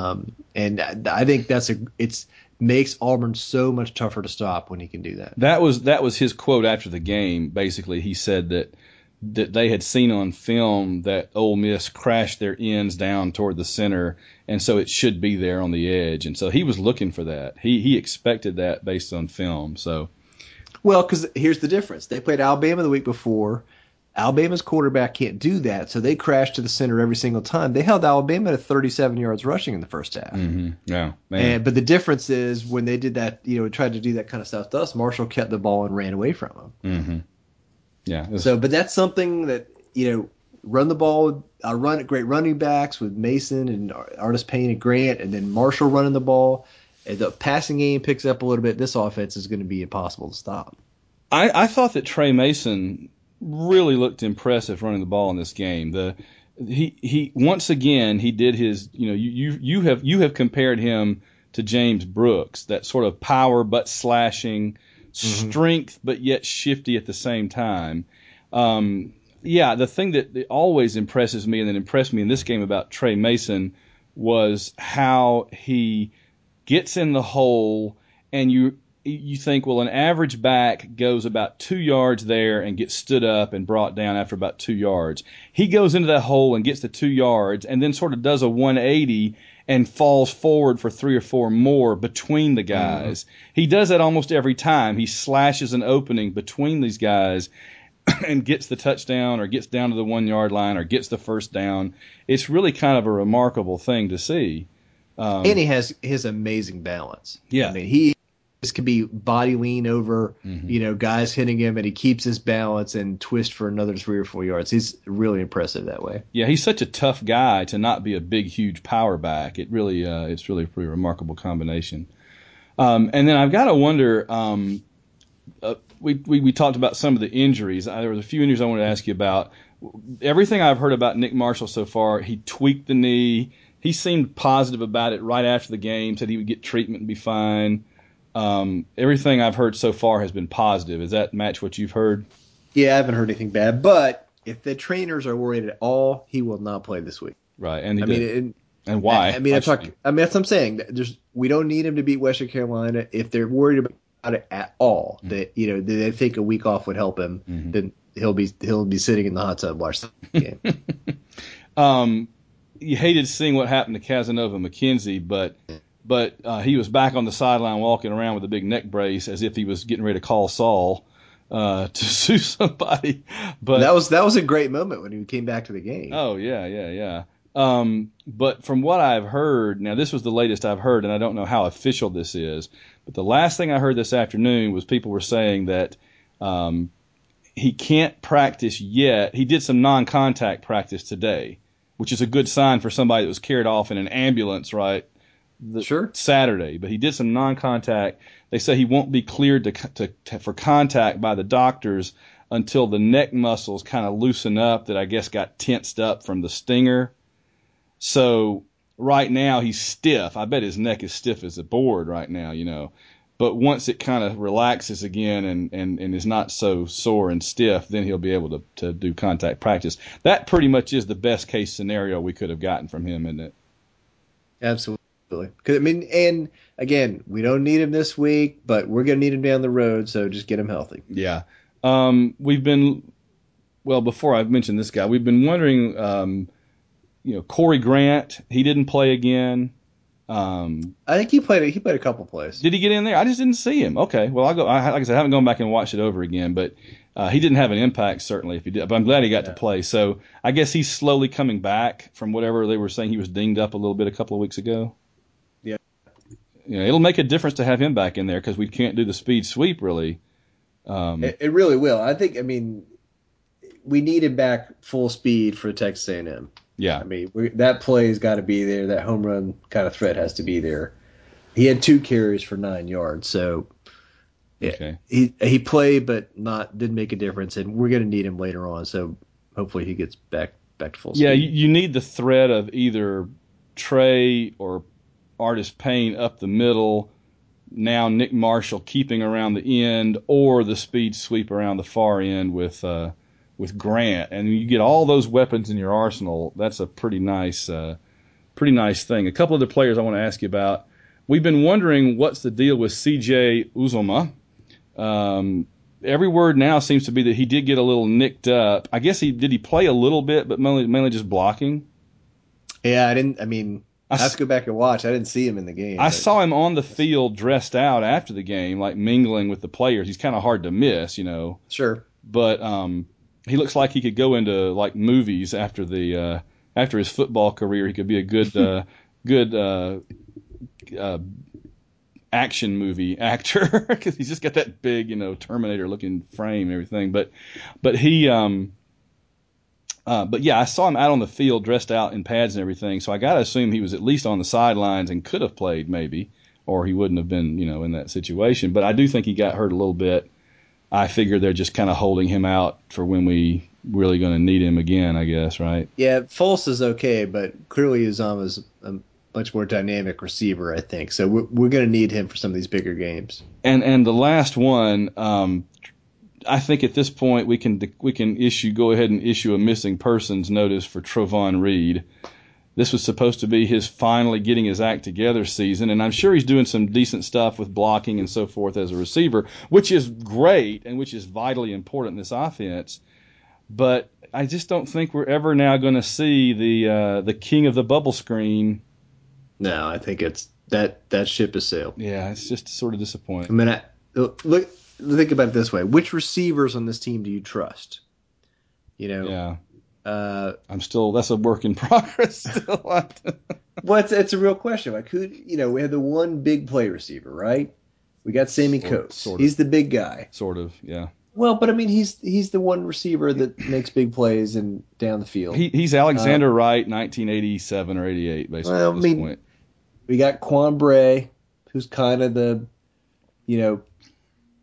And I think it makes Auburn so much tougher to stop when he can do that. That was his quote after the game. Basically, he said that they had seen on film that Ole Miss crashed their ends down toward the center, and so it should be there on the edge. And so he was looking for that. He expected that based on film. So, well, because here's the difference. They played Alabama the week before. Alabama's quarterback can't do that, so they crashed to the center every single time. They held Alabama to 37 yards rushing in the first half. Mm-hmm. Yeah, man. But the difference is when they did that, tried to do that kind of stuff to us, Marshall kept the ball and ran away from them. Mm-hmm. Yeah. But that's something that, run the ball, great running backs with Mason and Artis-Payne and Grant, and then Marshall running the ball. And the passing game picks up a little bit. This offense is going to be impossible to stop. I thought that Trey Mason really looked impressive running the ball in this game. He once again he did his, you have compared him to James Brooks, that sort of power but slashing, strength but yet shifty at the same time. The thing that always impresses me and that impressed me in this game about Trey Mason was how he gets in the hole, and you think, well, an average back goes about 2 yards there and gets stood up and brought down after about 2 yards. He goes into that hole and gets the 2 yards and then sort of does a 180 and falls forward for 3 or 4 more between the guys. Mm-hmm. He does that almost every time. He slashes an opening between these guys and gets the touchdown or gets down to the 1 yard line or gets the first down. It's really kind of a remarkable thing to see. And he has his amazing balance. Yeah. I mean, this could be body lean over, guys hitting him, and he keeps his balance and twist for another 3 or 4 yards. He's really impressive that way. Yeah, he's such a tough guy to not be a big, huge power back. It's really a pretty remarkable combination. And then I've got to wonder, we talked about some of the injuries. There was a few injuries I wanted to ask you about. Everything I've heard about Nick Marshall so far, he tweaked the knee. He seemed positive about it right after the game, said he would get treatment and be fine. Everything I've heard so far has been positive. Does that match what you've heard? Yeah, I haven't heard anything bad. But if the trainers are worried at all, he will not play this week. Right, and and why? that's what I'm saying. We don't need him to beat Western Carolina. If they're worried about it at all, that they think a week off would help him, then he'll be sitting in the hot tub watching the game. You hated seeing what happened to Casanova McKenzie, but he was back on the sideline walking around with a big neck brace as if he was getting ready to call Saul to sue somebody. But that was a great moment when he came back to the game. Oh yeah. But from what I've heard, now this was the latest I've heard, and I don't know how official this is, but the last thing I heard this afternoon was people were saying that he can't practice yet. He did some non-contact practice today, which is a good sign for somebody that was carried off in an ambulance, right? Sure. Saturday, but he did some non-contact. They say he won't be cleared for contact by the doctors until the neck muscles kind of loosen up that I guess got tensed up from the stinger. So right now he's stiff. I bet his neck is stiff as a board right now, But once it kind of relaxes again and is not so sore and stiff, then he'll be able to do contact practice. That pretty much is the best case scenario we could have gotten from him, isn't it? Absolutely. And again, we don't need him this week, but we're going to need him down the road, so just get him healthy. Yeah. Before I mention this guy, we've been wondering, Corey Grant, he didn't play again. I think he played a couple plays. Did he get in there? I just didn't see him. Okay. Well, like I said, I haven't gone back and watched it over again, but he didn't have an impact, certainly, if he did. But I'm glad he got to play. So I guess he's slowly coming back from whatever they were saying he was dinged up a little bit a couple of weeks ago. Yeah. It'll make a difference to have him back in there because we can't do the speed sweep, really. It really will. We need him back full speed for Texas A&M. Yeah. That play's got to be there. That home run kind of threat has to be there. He had 2 carries for 9 yards, so okay. He played but didn't make a difference, and we're going to need him later on. So hopefully he gets back to full speed. Yeah, you need the threat of either Trey or Artis Payne up the middle. Now Nick Marshall keeping around the end, or the speed sweep around the far end with Grant, and you get all those weapons in your arsenal. That's a pretty nice thing. A couple of the players I want to ask you about. We've been wondering what's the deal with C.J. Uzomah. Every word now seems to be that he did get a little nicked up. I guess he play a little bit, but mainly just blocking. Yeah, I have to go back and watch. I didn't see him in the game. I saw him on the field dressed out after the game, like mingling with the players. He's kind of hard to miss, Sure. But he looks like he could go into like movies after his football career. He could be a good action movie actor because he's just got that big, Terminator looking frame and everything. But yeah, I saw him out on the field dressed out in pads and everything. So I got to assume he was at least on the sidelines and could have played maybe, or he wouldn't have been, in that situation. But I do think he got hurt a little bit. I figure they're just kind of holding him out for when we really going to need him again, I guess, right? Yeah, Foles is okay, but clearly Uzomah's a much more dynamic receiver, I think. So we're going to need him for some of these bigger games. And the last one, I think at this point we can go ahead and issue a missing persons notice for Trovon Reed. This was supposed to be his finally getting his act together season, and I'm sure he's doing some decent stuff with blocking and so forth as a receiver, which is great and which is vitally important in this offense. But I just don't think we're ever now going to see the king of the bubble screen. No, I think it's that ship has sailed. Yeah, it's just sort of disappointing. Think about it this way: which receivers on this team do you trust? Yeah. That's a work in progress still. Well, it's a real question. Like who, we have the one big play receiver, right? We got Sammy Coates. He's the big guy. Sort of, yeah. Well, but he's the one receiver that makes big plays and down the field. He's Alexander Wright, 1987 or 88, basically. Well, at this point. We got Quan Bray, who's kind of the,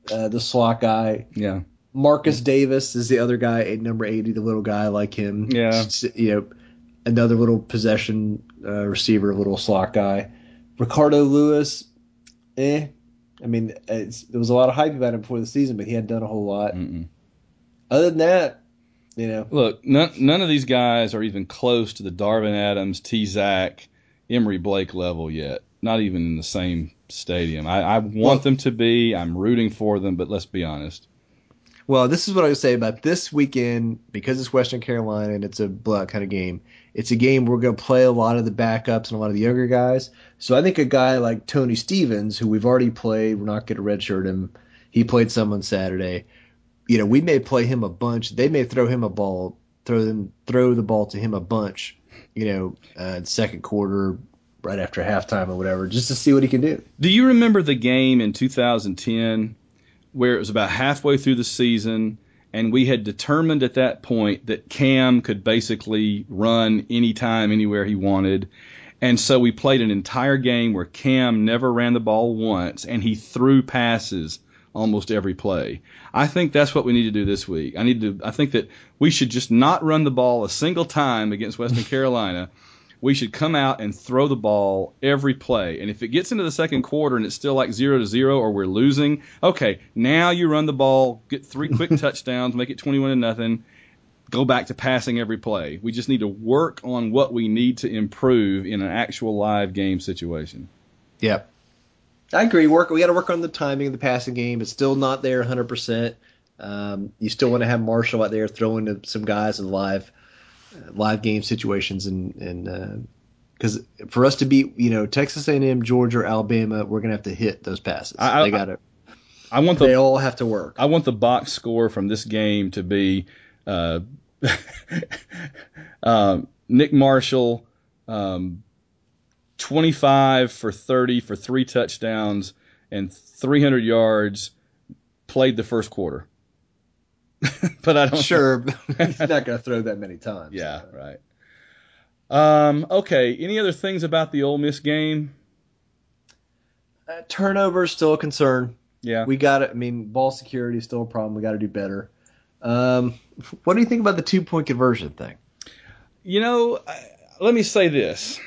the slot guy. Yeah. Marcus Davis is the other guy, number 80, the little guy like him. Yeah. Another little possession receiver, little slot guy. Ricardo Lewis, I mean, there was a lot of hype about him before the season, but he hadn't done a whole lot. Other than that, Look, none of these guys are even close to the Darvin Adams, T-Zach, Emory Blake level yet. Not even in the same stadium. I want them to be. I'm rooting for them, but let's be honest. Well, this is what I would say about this weekend, because it's Western Carolina and it's a blowout kind of game. It's a game where we're going to play a lot of the backups and a lot of the younger guys. So I think a guy like Tony Stevens, who we've already played, we're not going to redshirt him. He played some on Saturday. We may play him a bunch. They may throw him a ball, throw the ball to him a bunch, second quarter, right after halftime or whatever, just to see what he can do. Do you remember the game in 2010 where it was about halfway through the season and we had determined at that point that Cam could basically run anytime, anywhere he wanted? And so we played an entire game where Cam never ran the ball once and he threw passes almost every play. I think that's what we need to do this week. I think that we should just not run the ball a single time against Western Carolina. We should come out and throw the ball every play. And if it gets into the second quarter and it's still like 0-0 or we're losing, okay, now you run the ball, get 3 quick touchdowns, make it 21-0, go back to passing every play. We just need to work on what we need to improve in an actual live game situation. Yeah. I agree. We got to work on the timing of the passing game. It's still not there 100%. You still want to have Marshall out there throwing to some guys in live game situations, and because for us to beat Texas A&M, Georgia, or Alabama, we're gonna have to hit those passes. They all have to work. I want the box score from this game to be Nick Marshall 25 for 30 for 3 touchdowns and 300 yards, played the first quarter. But I don't. Sure, he's not going to throw that many times. Yeah, right. Okay. Any other things about the Ole Miss game? Turnover is still a concern. Yeah, we got it. I mean, ball security is still a problem. We got to do better. What do you think about the 2-point conversion thing? Let me say this.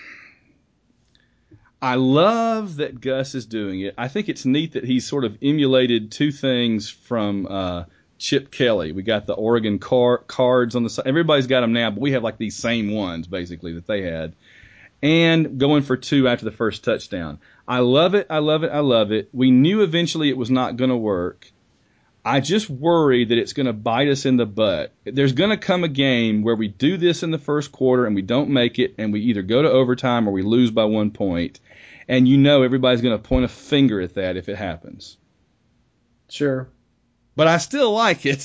I love that Gus is doing it. I think it's neat that he's sort of emulated 2 things from Chip Kelly. We got the Oregon cards on the side. Everybody's got them now, but we have like these same ones basically that they had. And going for 2 after the first touchdown. I love it. I love it. I love it. We knew eventually it was not going to work. I just worry that it's going to bite us in the butt. There's going to come a game where we do this in the first quarter and we don't make it, and we either go to overtime or we lose by 1 point. And everybody's going to point a finger at that if it happens. Sure. But I still like it.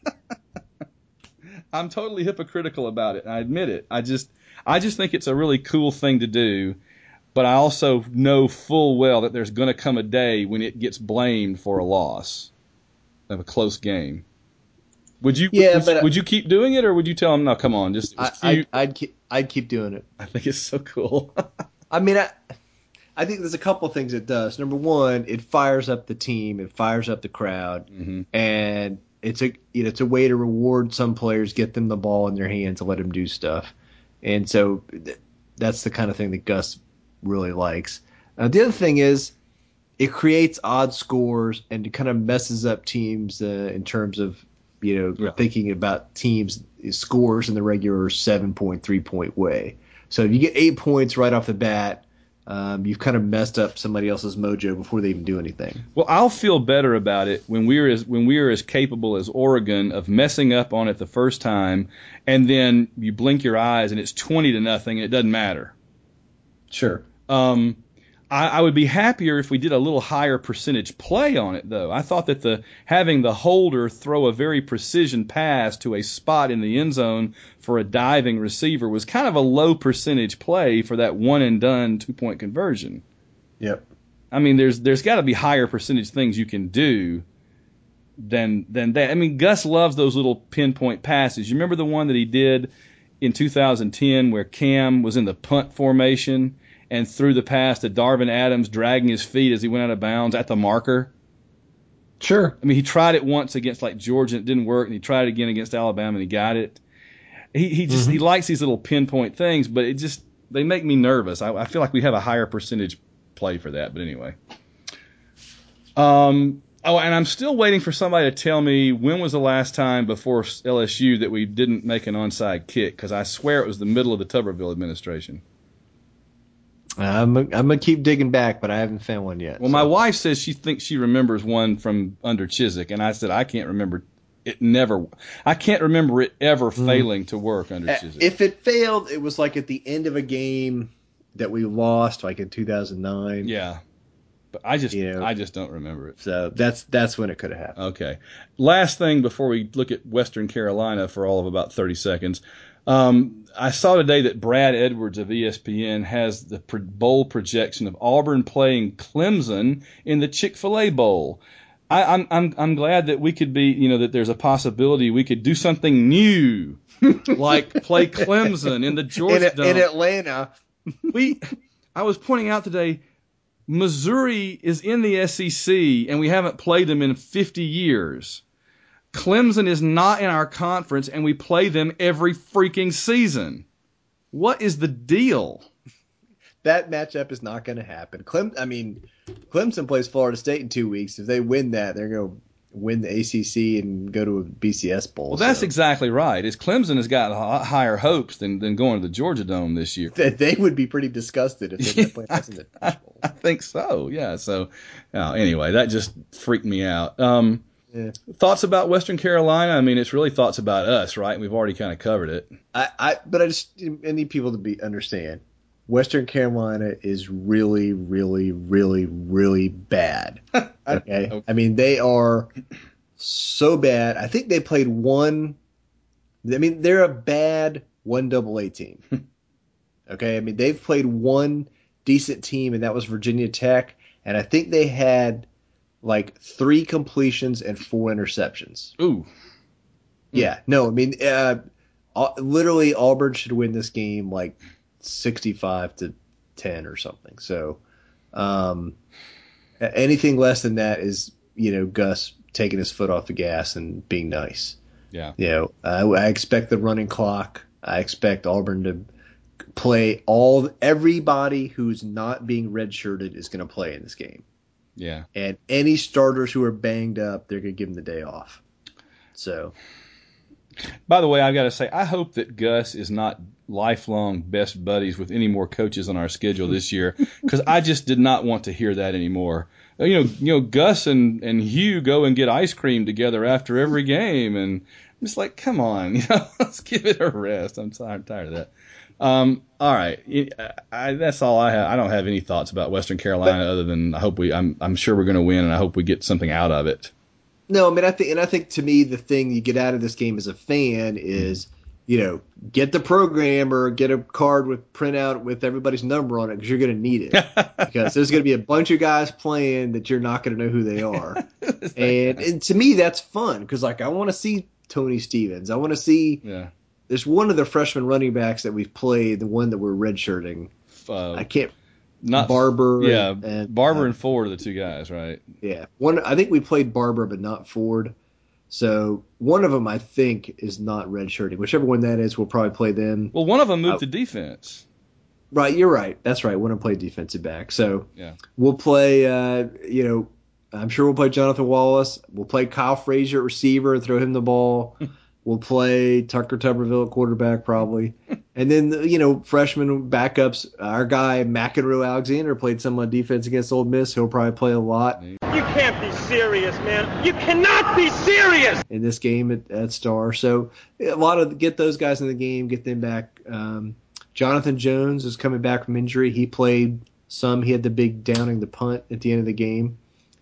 I'm totally hypocritical about it. I admit it. I just think it's a really cool thing to do. But I also know full well that there's going to come a day when it gets blamed for a loss of a close game. Would you keep doing it, or would you tell them, no, come on, just it was cute? I'd keep doing it. I think it's so cool. I mean, I think there's a couple things it does. Number one, it fires up the team, it fires up the crowd, and it's a way to reward some players, get them the ball in their hands, and let them do stuff. And so that's the kind of thing that Gus really likes. The other thing is it creates odd scores and it kind of messes up teams in terms of thinking about teams' scores in the regular 7-point, 3-point way. So if you get 8 points right off the bat, you've kind of messed up somebody else's mojo before they even do anything. Well, I'll feel better about it when we are as capable as Oregon of messing up on it the first time, and then you blink your eyes and it's 20-0 and it doesn't matter. Sure. I would be happier if we did a little higher percentage play on it, though. I thought that having the holder throw a very precision pass to a spot in the end zone for a diving receiver was kind of a low percentage play for that one-and-done 2-point conversion. Yep. I mean, there's got to be higher percentage things you can do than that. I mean, Gus loves those little pinpoint passes. You remember the one that he did in 2010 where Cam was in the punt formation and threw the pass to Darvin Adams, dragging his feet as he went out of bounds at the marker? Sure. I mean, he tried it once against like Georgia, and it didn't work, and he tried it again against Alabama, and he got it. He likes these little pinpoint things, but they make me nervous. I feel like we have a higher percentage play for that, but anyway. And I'm still waiting for somebody to tell me when was the last time before LSU that we didn't make an onside kick, because I swear it was the middle of the Tuberville administration. I'm gonna keep digging back, but I haven't found one yet. Well, my wife says she thinks she remembers one from under Chiswick, and I said I can't remember it. I can't remember it ever failing to work under Chiswick. If it failed, it was like at the end of a game that we lost, like in 2009. Yeah, but I just don't remember it. So that's when it could have happened. Okay. Last thing before we look at Western Carolina for all of about 30 seconds. I saw today that Brad Edwards of ESPN has the bowl projection of Auburn playing Clemson in the Chick-fil-A Bowl. I'm glad that we could be, that there's a possibility we could do something new, like play Clemson in the Georgia Dome. In Atlanta. I was pointing out today, Missouri is in the SEC, and we haven't played them in 50 years. Clemson is not in our conference, and we play them every freaking season. What is the deal? That matchup is not going to happen. Clemson plays Florida State in 2 weeks. If they win that, they're going to win the ACC and go to a BCS bowl. Well, that's exactly right. Clemson has got higher hopes than going to the Georgia Dome this year. They would be pretty disgusted if they played us in the Fish Bowl. I think so. Yeah. So anyway, that just freaked me out. Yeah. Thoughts about Western Carolina? I mean, it's really thoughts about us, right? We've already kind of covered it. But I need people to understand. Western Carolina is really, really, really, really bad. Okay? I mean, they are so bad. I think they played they're a bad 1AA team. Okay? I mean, they've played one decent team, and that was Virginia Tech. And I think they had like 3 completions and 4 interceptions. Ooh. Yeah. No, I mean, literally Auburn should win this game like 65-10 or something. So anything less than that is, Gus taking his foot off the gas and being nice. Yeah. I expect the running clock. I expect Auburn to play everybody who's not being redshirted is going to play in this game. Yeah. And any starters who are banged up, they're going to give them the day off. So. By the way, I've got to say, I hope that Gus is not lifelong best buddies with any more coaches on our schedule this year, because I just did not want to hear that anymore. Gus and Hugh go and get ice cream together after every game, and I'm just like, come on, let's give it a rest. I'm tired of that. All right, that's all I have. I don't have any thoughts about Western Carolina other than I'm sure we're going to win, and I hope we get something out of it. No, I mean, I think to me the thing you get out of this game as a fan is, get the program or get a card with printout with everybody's number on it, because you're going to need it. Because there's going to be a bunch of guys playing that you're not going to know who they are. and to me that's fun, because I want to see Tony Stevens. I want to see. Yeah. There's one of the freshman running backs that we've played, the one that we're redshirting. I can't. Not Barber. Yeah, Barber and Ford are the 2 guys, right? Yeah. I think we played Barber, but not Ford. So one of them, I think, is not redshirting. Whichever one that is, we'll probably play them. Well, one of them moved to defense. Right, you're right. That's right. One of them played defensive back. So yeah. We'll play. I'm sure we'll play Jonathan Wallace. We'll play Kyle Frazier at receiver and throw him the ball. We'll play Tucker Tuberville at quarterback probably. And then, freshman backups, our guy McEnroe Alexander played some on defense against Ole Miss. He'll probably play a lot. You can't be serious, man. You cannot be serious! In this game at Star. So get those guys in the game, get them back. Jonathan Jones is coming back from injury. He played some. He had the big downing the punt at the end of the game.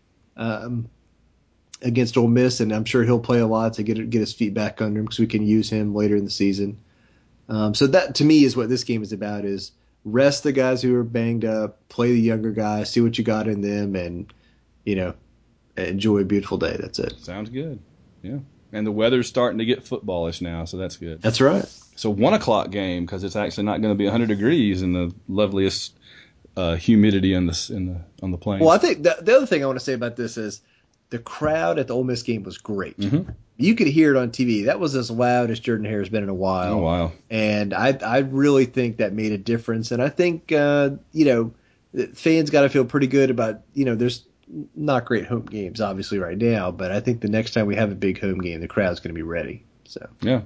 Against Ole Miss, and I'm sure he'll play a lot to get his feet back under him, because we can use him later in the season. So that, to me, is what this game is about, is rest the guys who are banged up, play the younger guys, see what you got in them, and, enjoy a beautiful day. That's it. Sounds good. Yeah. And the weather's starting to get footballish now, so that's good. That's right. So 1:00 game, because it's actually not going to be 100 degrees in the loveliest humidity on the plains. Well, I think the other thing I want to say about this is, the crowd at the Ole Miss game was great. Mm-hmm. You could hear it on TV. That was as loud as Jordan Hare has been in a while. Oh, wow. And I really think that made a difference. And I think, fans got to feel pretty good about, there's not great home games, obviously, right now. But I think the next time we have a big home game, the crowd's going to be ready. So yeah.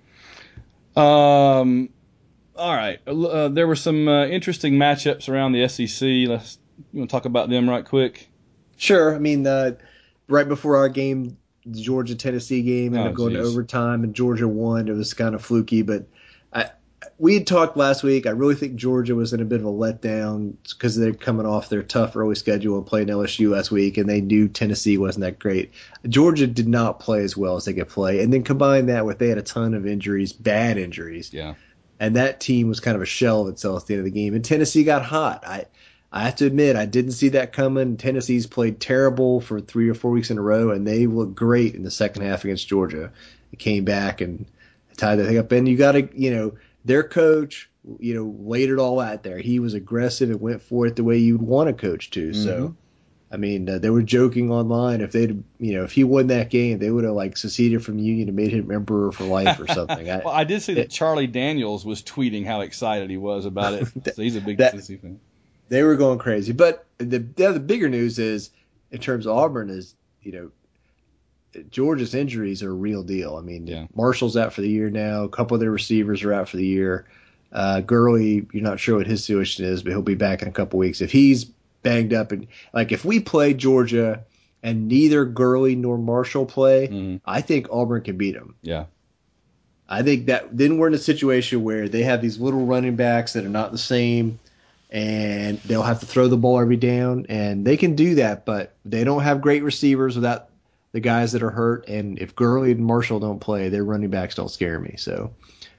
All right. There were some interesting matchups around the SEC. You want to talk about them right quick? Sure. I mean, right before our game, the Georgia-Tennessee game ended up going to overtime, and Georgia won. It was kind of fluky, but we had talked last week. I really think Georgia was in a bit of a letdown because they're coming off their tough early schedule and playing LSU last week, and they knew Tennessee wasn't that great. Georgia did not play as well as they could play, and then combine that with they had a ton of injuries, bad injuries. Yeah. And that team was kind of a shell of itself at the end of the game, and Tennessee got hot. I have to admit, I didn't see that coming. Tennessee's played terrible for 3 or 4 weeks in a row, and they looked great in the second half against Georgia. They came back and tied the thing up. And you got to, their coach, laid it all out there. He was aggressive and went for it the way you'd want a coach to. Mm-hmm. So, I mean, they were joking online if he won that game, they would have seceded from the Union and made him emperor for life or something. Well, I did see that Charlie Daniels was tweeting how excited he was about it. So he's a big Tennessee fan. They were going crazy. But the bigger news is, in terms of Auburn, is, Georgia's injuries are a real deal. I mean, Marshall's out for the year now. A couple of their receivers are out for the year. Gurley, you're not sure what his situation is, but he'll be back in a couple weeks. If he's banged up, and if we play Georgia and neither Gurley nor Marshall play, I think Auburn can beat them. Yeah. I think that then we're in a situation where they have these little running backs that are not the same, and they'll have to throw the ball every down, and they can do that, but they don't have great receivers without the guys that are hurt, and if Gurley and Marshall don't play, their running backs don't scare me. So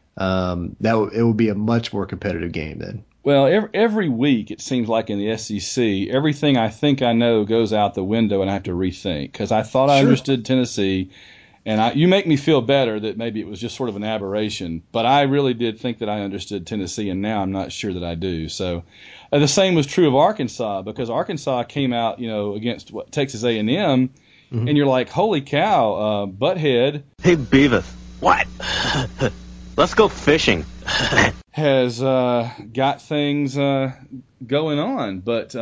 it will be a much more competitive game then. Well, every week it seems like in the SEC, everything I think I know goes out the window, and I have to rethink because I thought I understood Tennessee. And you make me feel better that maybe it was just sort of an aberration. But I really did think that I understood Tennessee, and now I'm not sure that I do. So the same was true of Arkansas, because Arkansas came out, against Texas A&M, and you're like, holy cow, Butthead. Hey, Beavis. What? Let's go fishing. has got things going on.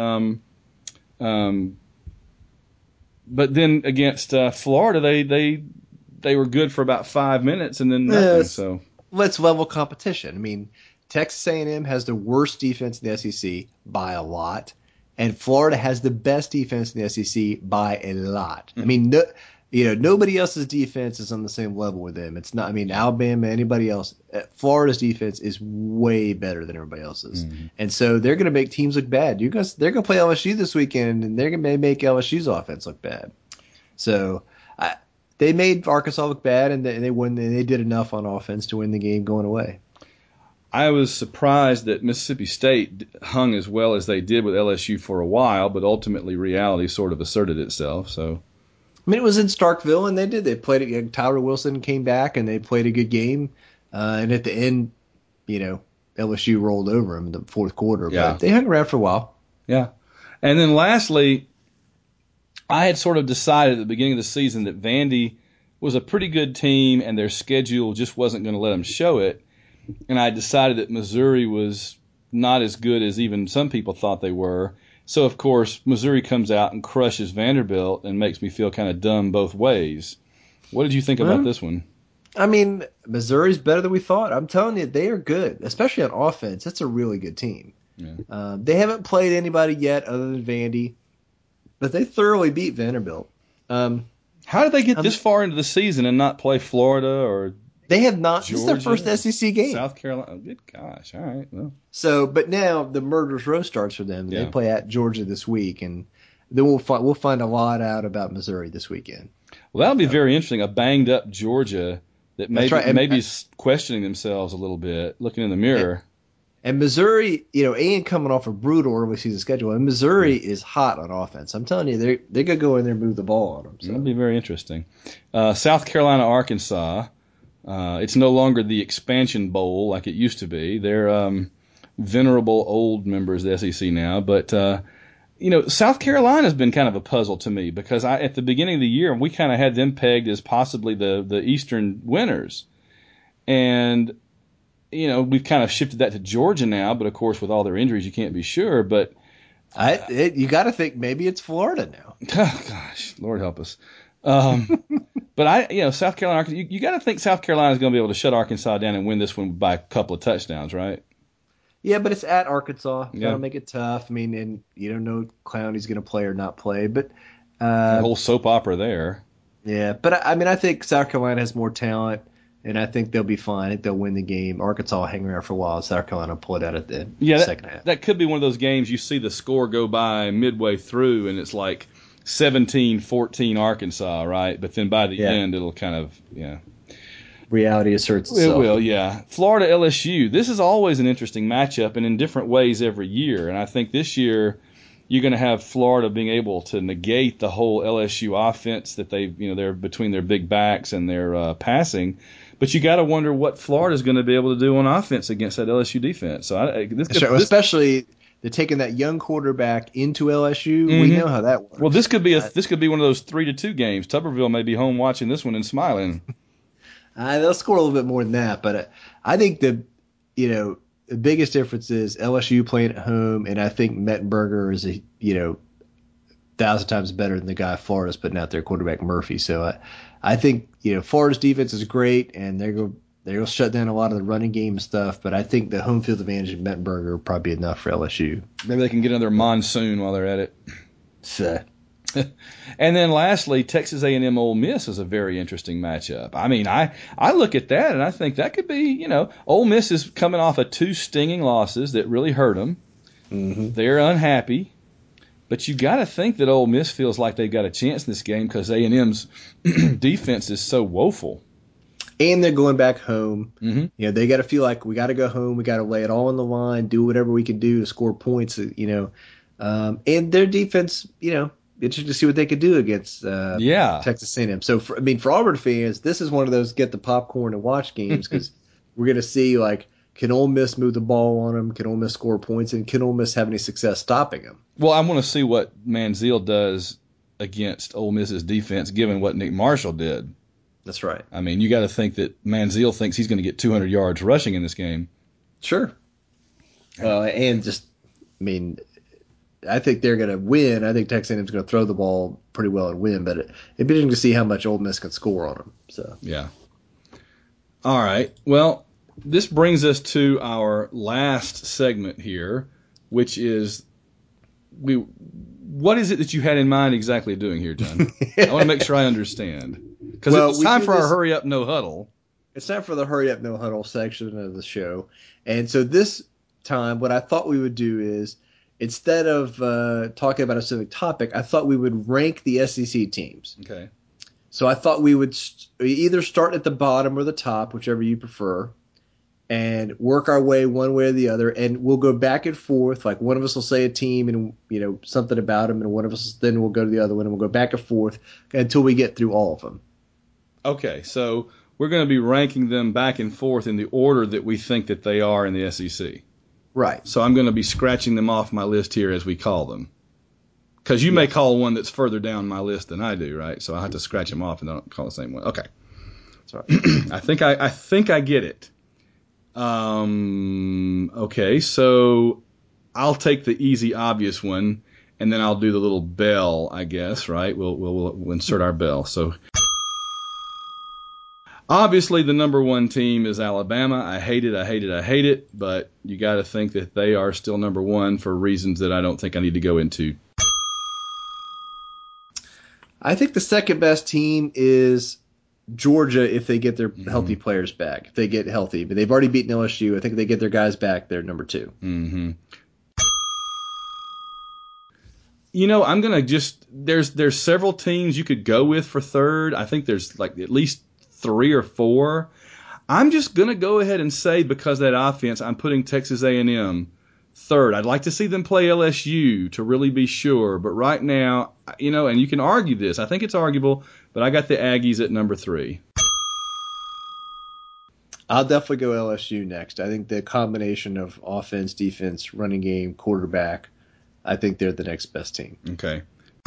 But then against Florida, they were good for about 5 minutes and then nothing. Yes. So let's level competition. I mean, Texas A&M has the worst defense in the SEC by a lot, and Florida has the best defense in the SEC by a lot. I mean, nobody else's defense is on the same level with them. It's not. I mean, Alabama, anybody else. Florida's defense is way better than everybody else's, and so they're going to make teams look bad. They're going to play LSU this weekend, and they're going to make LSU's offense look bad. So they made Arkansas look bad, and they won. And they did enough on offense to win the game going away. I was surprised that Mississippi State hung as well as they did with LSU for a while, but ultimately reality sort of asserted itself. So. I mean, it was in Starkville, and they played it. Tyler Wilson came back, and they played a good game. And at the end, LSU rolled over them in the fourth quarter. Yeah. But they hung around for a while. Yeah. And then lastly, I had sort of decided at the beginning of the season that Vandy was a pretty good team, and their schedule just wasn't going to let them show it. And I decided that Missouri was not as good as even some people thought they were. So, of course, Missouri comes out and crushes Vanderbilt and makes me feel kind of dumb both ways. What did you think about this one? I mean, Missouri's better than we thought. I'm telling you, they are good, especially on offense. That's a really good team. Yeah. They haven't played anybody yet other than Vandy, but they thoroughly beat Vanderbilt. How did they get this far into the season and not play Florida or They have not. Georgia, this is their first SEC game. South Carolina. Oh, good gosh. All right. Well. So, but now the murderous row starts for them. They play at Georgia this week, and then we'll find a lot out about Missouri this weekend. Well, that'll be very interesting. A banged up Georgia that maybe is questioning themselves a little bit, looking in the mirror. And Missouri, and coming off a brutal early season schedule, and Missouri is hot on offense. I'm telling you, they're going to go in there and move the ball on them. So. That'll be very interesting. South Carolina, Arkansas. It's no longer the expansion bowl like it used to be. They're venerable old members of the SEC now. But, South Carolina's been kind of a puzzle to me because at the beginning of the year, we kind of had them pegged as possibly the Eastern winners. And, we've kind of shifted that to Georgia now, but of course with all their injuries, you can't be sure. But you got to think maybe it's Florida now. Oh, gosh, Lord help us. But South Carolina, you got to think South Carolina's going to be able to shut Arkansas down and win this one by a couple of touchdowns, right? Yeah, but it's at Arkansas. Yeah. That'll make it tough. I mean, and you don't know Clowney's going to play or not play, but The whole soap opera there. Yeah, but I think South Carolina has more talent, and I think they'll be fine. I think they'll win the game. Arkansas will hang around for a while. South Carolina will pull it out at the second half. That could be one of those games you see the score go by midway through, and it's like 17-14 Arkansas, right? But then by the end, it'll kind of, reality asserts itself. It will, yeah. Florida LSU. This is always an interesting matchup, and in different ways every year. And I think this year you're going to have Florida being able to negate the whole LSU offense that they're between their big backs and their passing. But you got to wonder what Florida's going to be able to do on offense against that LSU defense. So especially they're taking that young quarterback into LSU. Mm-hmm. We know how that works. Well, this could be one of those 3-2 games. Tuberville may be home watching this one and smiling. They'll score a little bit more than that, but I think the biggest difference is LSU playing at home, and I think Mettenberger is 1,000 times better than the guy Florida's putting out there, quarterback Murphy. So I think Florida's defense is great, and they're going to shut down a lot of the running game and stuff. But I think the home field advantage of Mettenberger will probably be enough for LSU. Maybe they can get another monsoon while they're at it. So. And then lastly, Texas A&M Ole Miss is a very interesting matchup. I mean, I look at that and I think that could be, Ole Miss is coming off of 2 stinging losses that really hurt them. Mm-hmm. They're unhappy. But you got to think that Ole Miss feels like they've got a chance in this game because A&M's defense is so woeful. And they're going back home. Mm-hmm. They got to feel like we got to go home. We got to lay it all on the line, do whatever we can do to score points, and their defense, interesting to see what they could do against Texas A&M. So, for Auburn fans, this is one of those get the popcorn and watch games because we're going to see, can Ole Miss move the ball on them? Can Ole Miss score points? And can Ole Miss have any success stopping them? Well, I want to see what Manziel does against Ole Miss's defense, given what Nick Marshall did. That's right. I mean, you got to think that Manziel thinks he's going to get 200 yards rushing in this game. Sure. I think they're going to win. I think Texas A&M's going to throw the ball pretty well and win, but it'd be interesting to see how much Ole Miss can score on them. So yeah. All right. Well, this brings us to our last segment here, which is what is it that you had in mind exactly doing here, John? I want to make sure I understand because it's time for our hurry up, no huddle. It's time for the hurry up, no huddle section of the show, and so this time, what I thought we would do is, instead of talking about a specific topic, I thought we would rank the SEC teams. Okay. So I thought we would either start at the bottom or the top, whichever you prefer, and work our way one way or the other. And we'll go back and forth. Like one of us will say a team and something about them, and one of us then will go to the other one, and we'll go back and forth until we get through all of them. Okay. So we're going to be ranking them back and forth in the order that we think that they are in the SEC. Right. So I'm going to be scratching them off my list here as we call them. Because you may call one that's further down my list than I do, right? So I have to scratch them off and I don't call the same one. Okay. That's right. I think I get it. Okay, so I'll take the easy, obvious one, and then I'll do the little bell, I guess, right? We'll insert our bell. So obviously, the number 1 team is Alabama. I hate it, but you got to think that they are still number 1 for reasons that I don't think I need to go into. I think the second best team is Georgia if they get their healthy players back, if they get healthy. But they've already beaten LSU. I think if they get their guys back, they're number 2. Mm-hmm. I'm going to there's several teams you could go with for third. I think there's at least 3 or 4. I'm just going to go ahead and say because of that offense, I'm putting Texas A&M third. I'd like to see them play LSU to really be sure. But right now, and you can argue this. I think it's arguable, but I got the Aggies at number 3. I'll definitely go LSU next. I think the combination of offense, defense, running game, quarterback I think they're the next best team. Okay.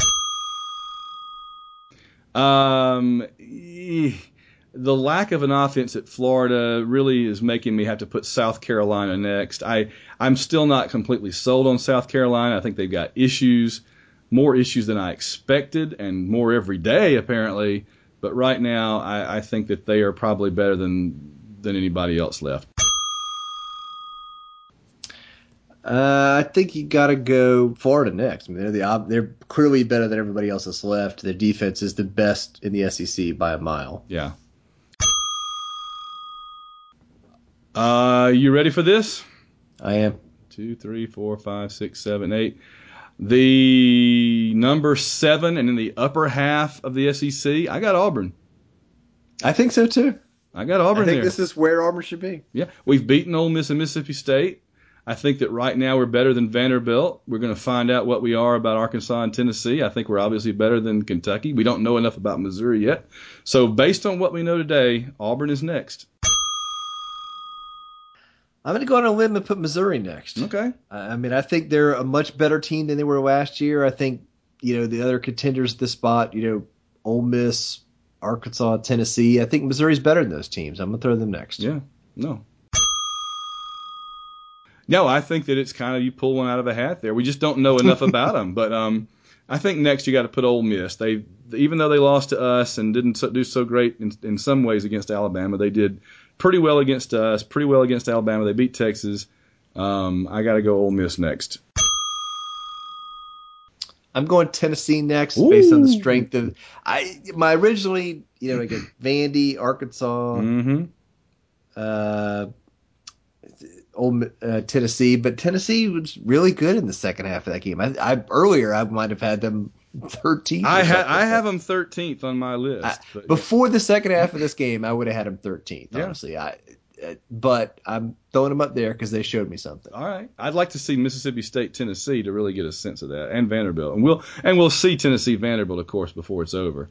The lack of an offense at Florida really is making me have to put South Carolina next. I'm still not completely sold on South Carolina. I think they've got issues, more issues than I expected, and more every day apparently. But right now, I think that they are probably better than anybody else left. I think you got to go Florida next. I mean, they're clearly better than everybody else that's left. Their defense is the best in the SEC by a mile. Yeah. You ready for this? I am. 2, 3, 4, 5, 6, 7, 8. The number 7 and in the upper half of the SEC, I got Auburn. I think so too. I got Auburn there. I think this is where Auburn should be. Yeah, we've beaten Ole Miss and Mississippi State. I think that right now we're better than Vanderbilt. We're going to find out what we are about Arkansas and Tennessee. I think we're obviously better than Kentucky. We don't know enough about Missouri yet. So based on what we know today, Auburn is next. I'm going to go on a limb and put Missouri next. Okay. I mean, I think they're a much better team than they were last year. I think, the other contenders at this spot, Ole Miss, Arkansas, Tennessee. I think Missouri's better than those teams. I'm going to throw them next. Yeah. No, I think that it's kind of you pull one out of a hat there. We just don't know enough about them. But I think next you got to put Ole Miss. Even though they lost to us and didn't do so great in some ways against Alabama, they did pretty well against us, pretty well against Alabama. They beat Texas. I got to go Ole Miss next. I'm going Tennessee next based on the strength of my originally, again, Vandy, Arkansas, Tennessee, but Tennessee was really good in the second half of that game. Earlier I might have had them 13th. I have them 13th on my list. Before the second half of this game, I would have had them 13th. Honestly, but I'm throwing them up there because they showed me something. All right, I'd like to see Mississippi State, Tennessee to really get a sense of that, and Vanderbilt, and we'll see Tennessee, Vanderbilt, of course, before it's over.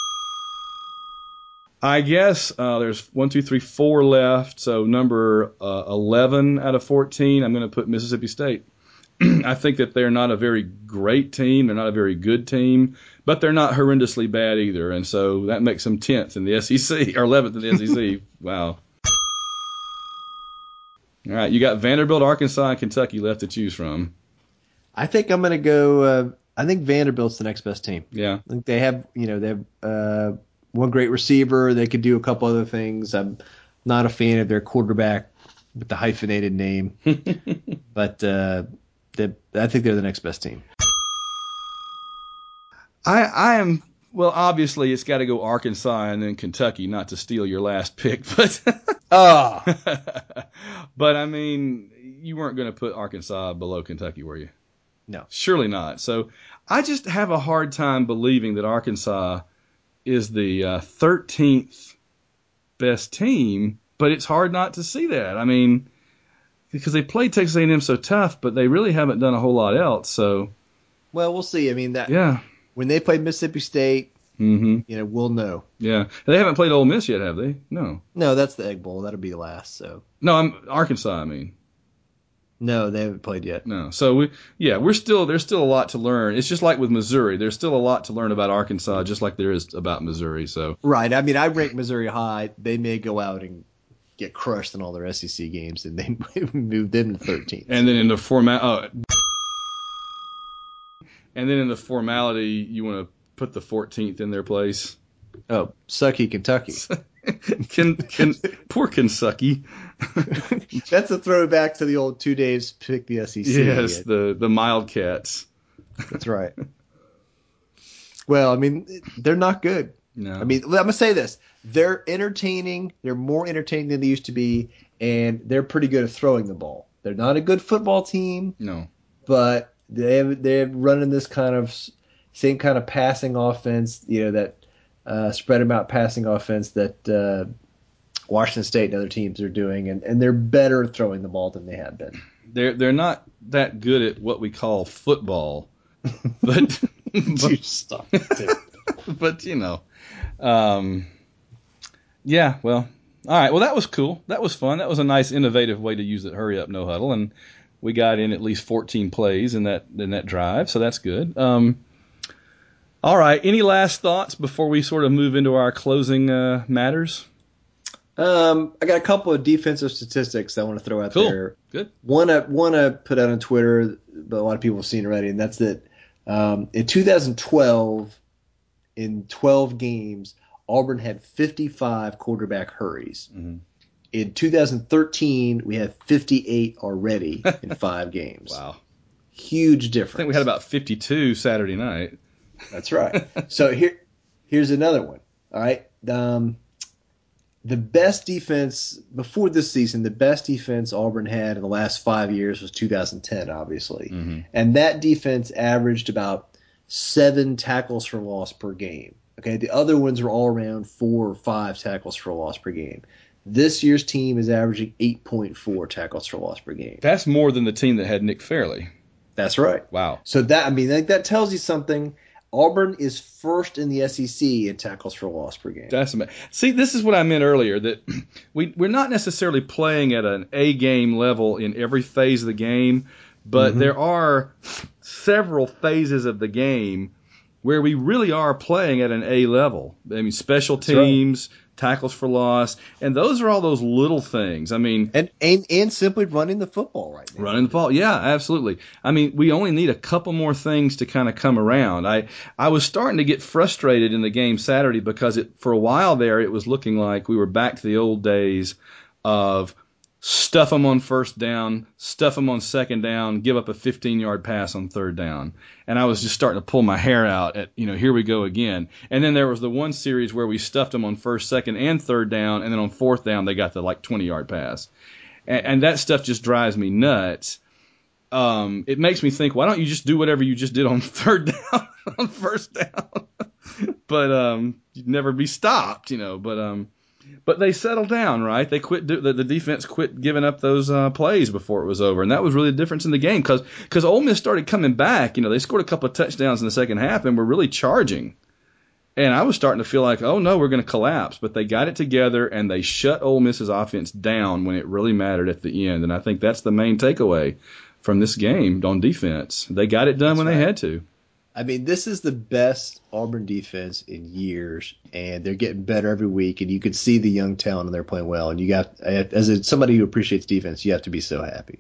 I guess there's 1, 2, 3, 4 left. So number 11 out of 14, I'm going to put Mississippi State. I think that they're not a very great team. They're not a very good team, but they're not horrendously bad either. And so that makes them 10th in the SEC or 11th in the SEC. Wow. All right, you got Vanderbilt, Arkansas, and Kentucky left to choose from. I think I'm going to go. I think Vanderbilt's the next best team. Yeah. I think they have. One great receiver. They could do a couple other things. I'm not a fan of their quarterback with the hyphenated name, but I think they're the next best team. I am. Well, obviously, it's got to go Arkansas and then Kentucky, not to steal your last pick, but but I mean, you weren't going to put Arkansas below Kentucky, were you? No, surely not. So I just have a hard time believing that Arkansas is the 13th best team, but it's hard not to see that. I mean, because they played Texas A&M so tough, but they really haven't done a whole lot else. So, well, we'll see. I mean, yeah. When they play Mississippi State, we'll know. Yeah, they haven't played Ole Miss yet, have they? No. No, that's the Egg Bowl. That'll be last. So. No, Arkansas. I mean. No, they haven't played yet. No. So there's still a lot to learn. It's just like with Missouri. There's still a lot to learn about Arkansas, just like there is about Missouri. So. Right. I mean, I rank Missouri high. They may go out and get crushed in all their SEC games, and they moved them to 13th. And then in the formality, you want to put the 14th in their place. Oh, sucky Kentucky. Poor Kentucky. That's a throwback to the old 2 days pick the SEC. Yes, the Mildcats. That's right. Well, I mean, they're not good. No. I mean, I'm going to say this. They're entertaining. They're more entertaining than they used to be, and they're pretty good at throwing the ball. They're not a good football team. No. But they're running this kind of same kind of passing offense, that spread them out passing offense that Washington State and other teams are doing, and they're better at throwing the ball than they have been. They're not that good at what we call football, but Dude, stop it. But yeah. Well, all right. Well, that was cool. That was fun. That was a nice, innovative way to use it. Hurry up, no huddle, and we got in at least 14 plays in that drive, so that's good. All right, any last thoughts before we sort of move into our closing matters? I got a couple of defensive statistics I want to throw out there. Good. One I put out on Twitter, but a lot of people have seen already, and that's that in 2012, in 12 games, Auburn had 55 quarterback hurries. Mm-hmm. In 2013, we had 58 already in 5 games. Wow. Huge difference. I think we had about 52 Saturday night. That's right. So here's another one. All right. The best defense before this season, the best defense Auburn had in the last 5 years was 2010, obviously. Mm-hmm. And that defense averaged about 7 tackles for loss per game. Okay. The other ones were all around 4 or 5 tackles for loss per game. This year's team is averaging 8.4 tackles for loss per game. That's more than the team that had Nick Fairley. That's right. Wow. So that tells you something. Auburn is first in the SEC in tackles for loss per game. That's amazing. See, this is what I meant earlier, that we're not necessarily playing at an A game level in every phase of the game, but there are several phases of the game where we really are playing at an A level. I mean, special teams, tackles for loss, and those are all those little things. I mean, and simply running the football right now. Running the ball, yeah, absolutely. I mean, we only need a couple more things to kind of come around. I was starting to get frustrated in the game Saturday because for a while there it was looking like we were back to the old days of stuff them on first down, stuff them on second down, give up a 15-yard pass on third down. And I was just starting to pull my hair out at, here we go again. And then there was the one series where we stuffed them on first, second, and third down, and then on fourth down they got the 20-yard pass. And that stuff just drives me nuts. It makes me think, why don't you just do whatever you just did on third down, on first down? But you'd never be stopped, But they settled down, right? They quit. The defense quit giving up those plays before it was over, and that was really the difference in the game because Ole Miss started coming back. They scored a couple of touchdowns in the second half and were really charging. And I was starting to feel like, oh no, we're going to collapse. But they got it together and they shut Ole Miss's offense down when it really mattered at the end. And I think that's the main takeaway from this game on defense. They got it done when they had to. I mean, this is the best Auburn defense in years, and they're getting better every week. And you can see the young talent, and they're playing well. And you got, somebody who appreciates defense, you have to be so happy.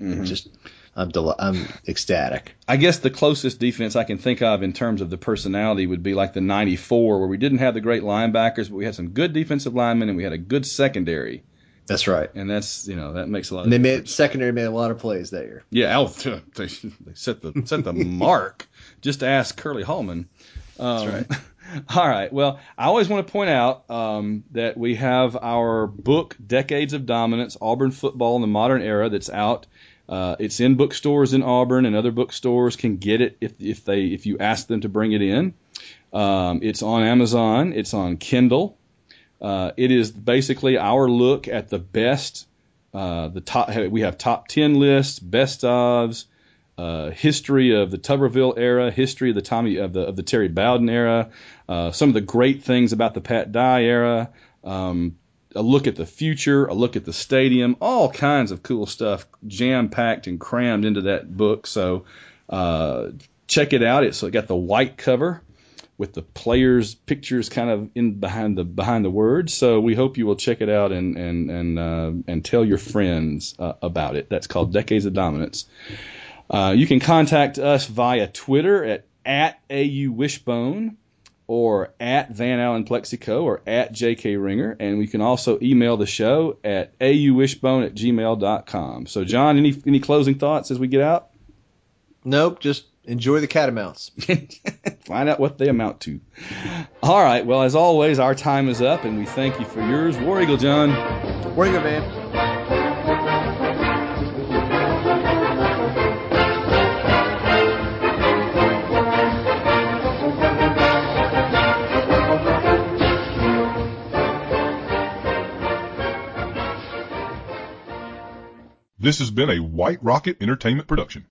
I'm ecstatic. I guess the closest defense I can think of in terms of the personality would be like the '94, where we didn't have the great linebackers, but we had some good defensive linemen, and we had a good secondary. That's right. And that's, that makes a lot of difference. And secondary made a lot of plays that year. Yeah, they set the mark. Just ask Curly Hallman. That's right. All right. Well, I always want to point out that we have our book, Decades of Dominance, Auburn Football in the Modern Era, that's out. It's in bookstores in Auburn, and other bookstores can get it if you ask them to bring it in. It's on Amazon. It's on Kindle. It is basically our look at the best, we have top 10 lists, best ofs, history of the Tuberville era, history of the Terry Bowden era, some of the great things about the Pat Dye era, a look at the future, a look at the stadium, all kinds of cool stuff jam-packed and crammed into that book. So check it out. It's got the white cover with the players' pictures kind of in behind the words. So we hope you will check it out and tell your friends about it. That's called Decades of Dominance. You can contact us via Twitter at @AUWishbone or at Van Allen Plexico or at JK Ringer. And we can also email the show at auwishbone@gmail.com. So, John, any closing thoughts as we get out? Nope, just enjoy the catamounts. Find out what they amount to. All right. Well, as always, our time is up, and we thank you for yours. War Eagle, John. War Eagle, man. This has been a White Rocket Entertainment production.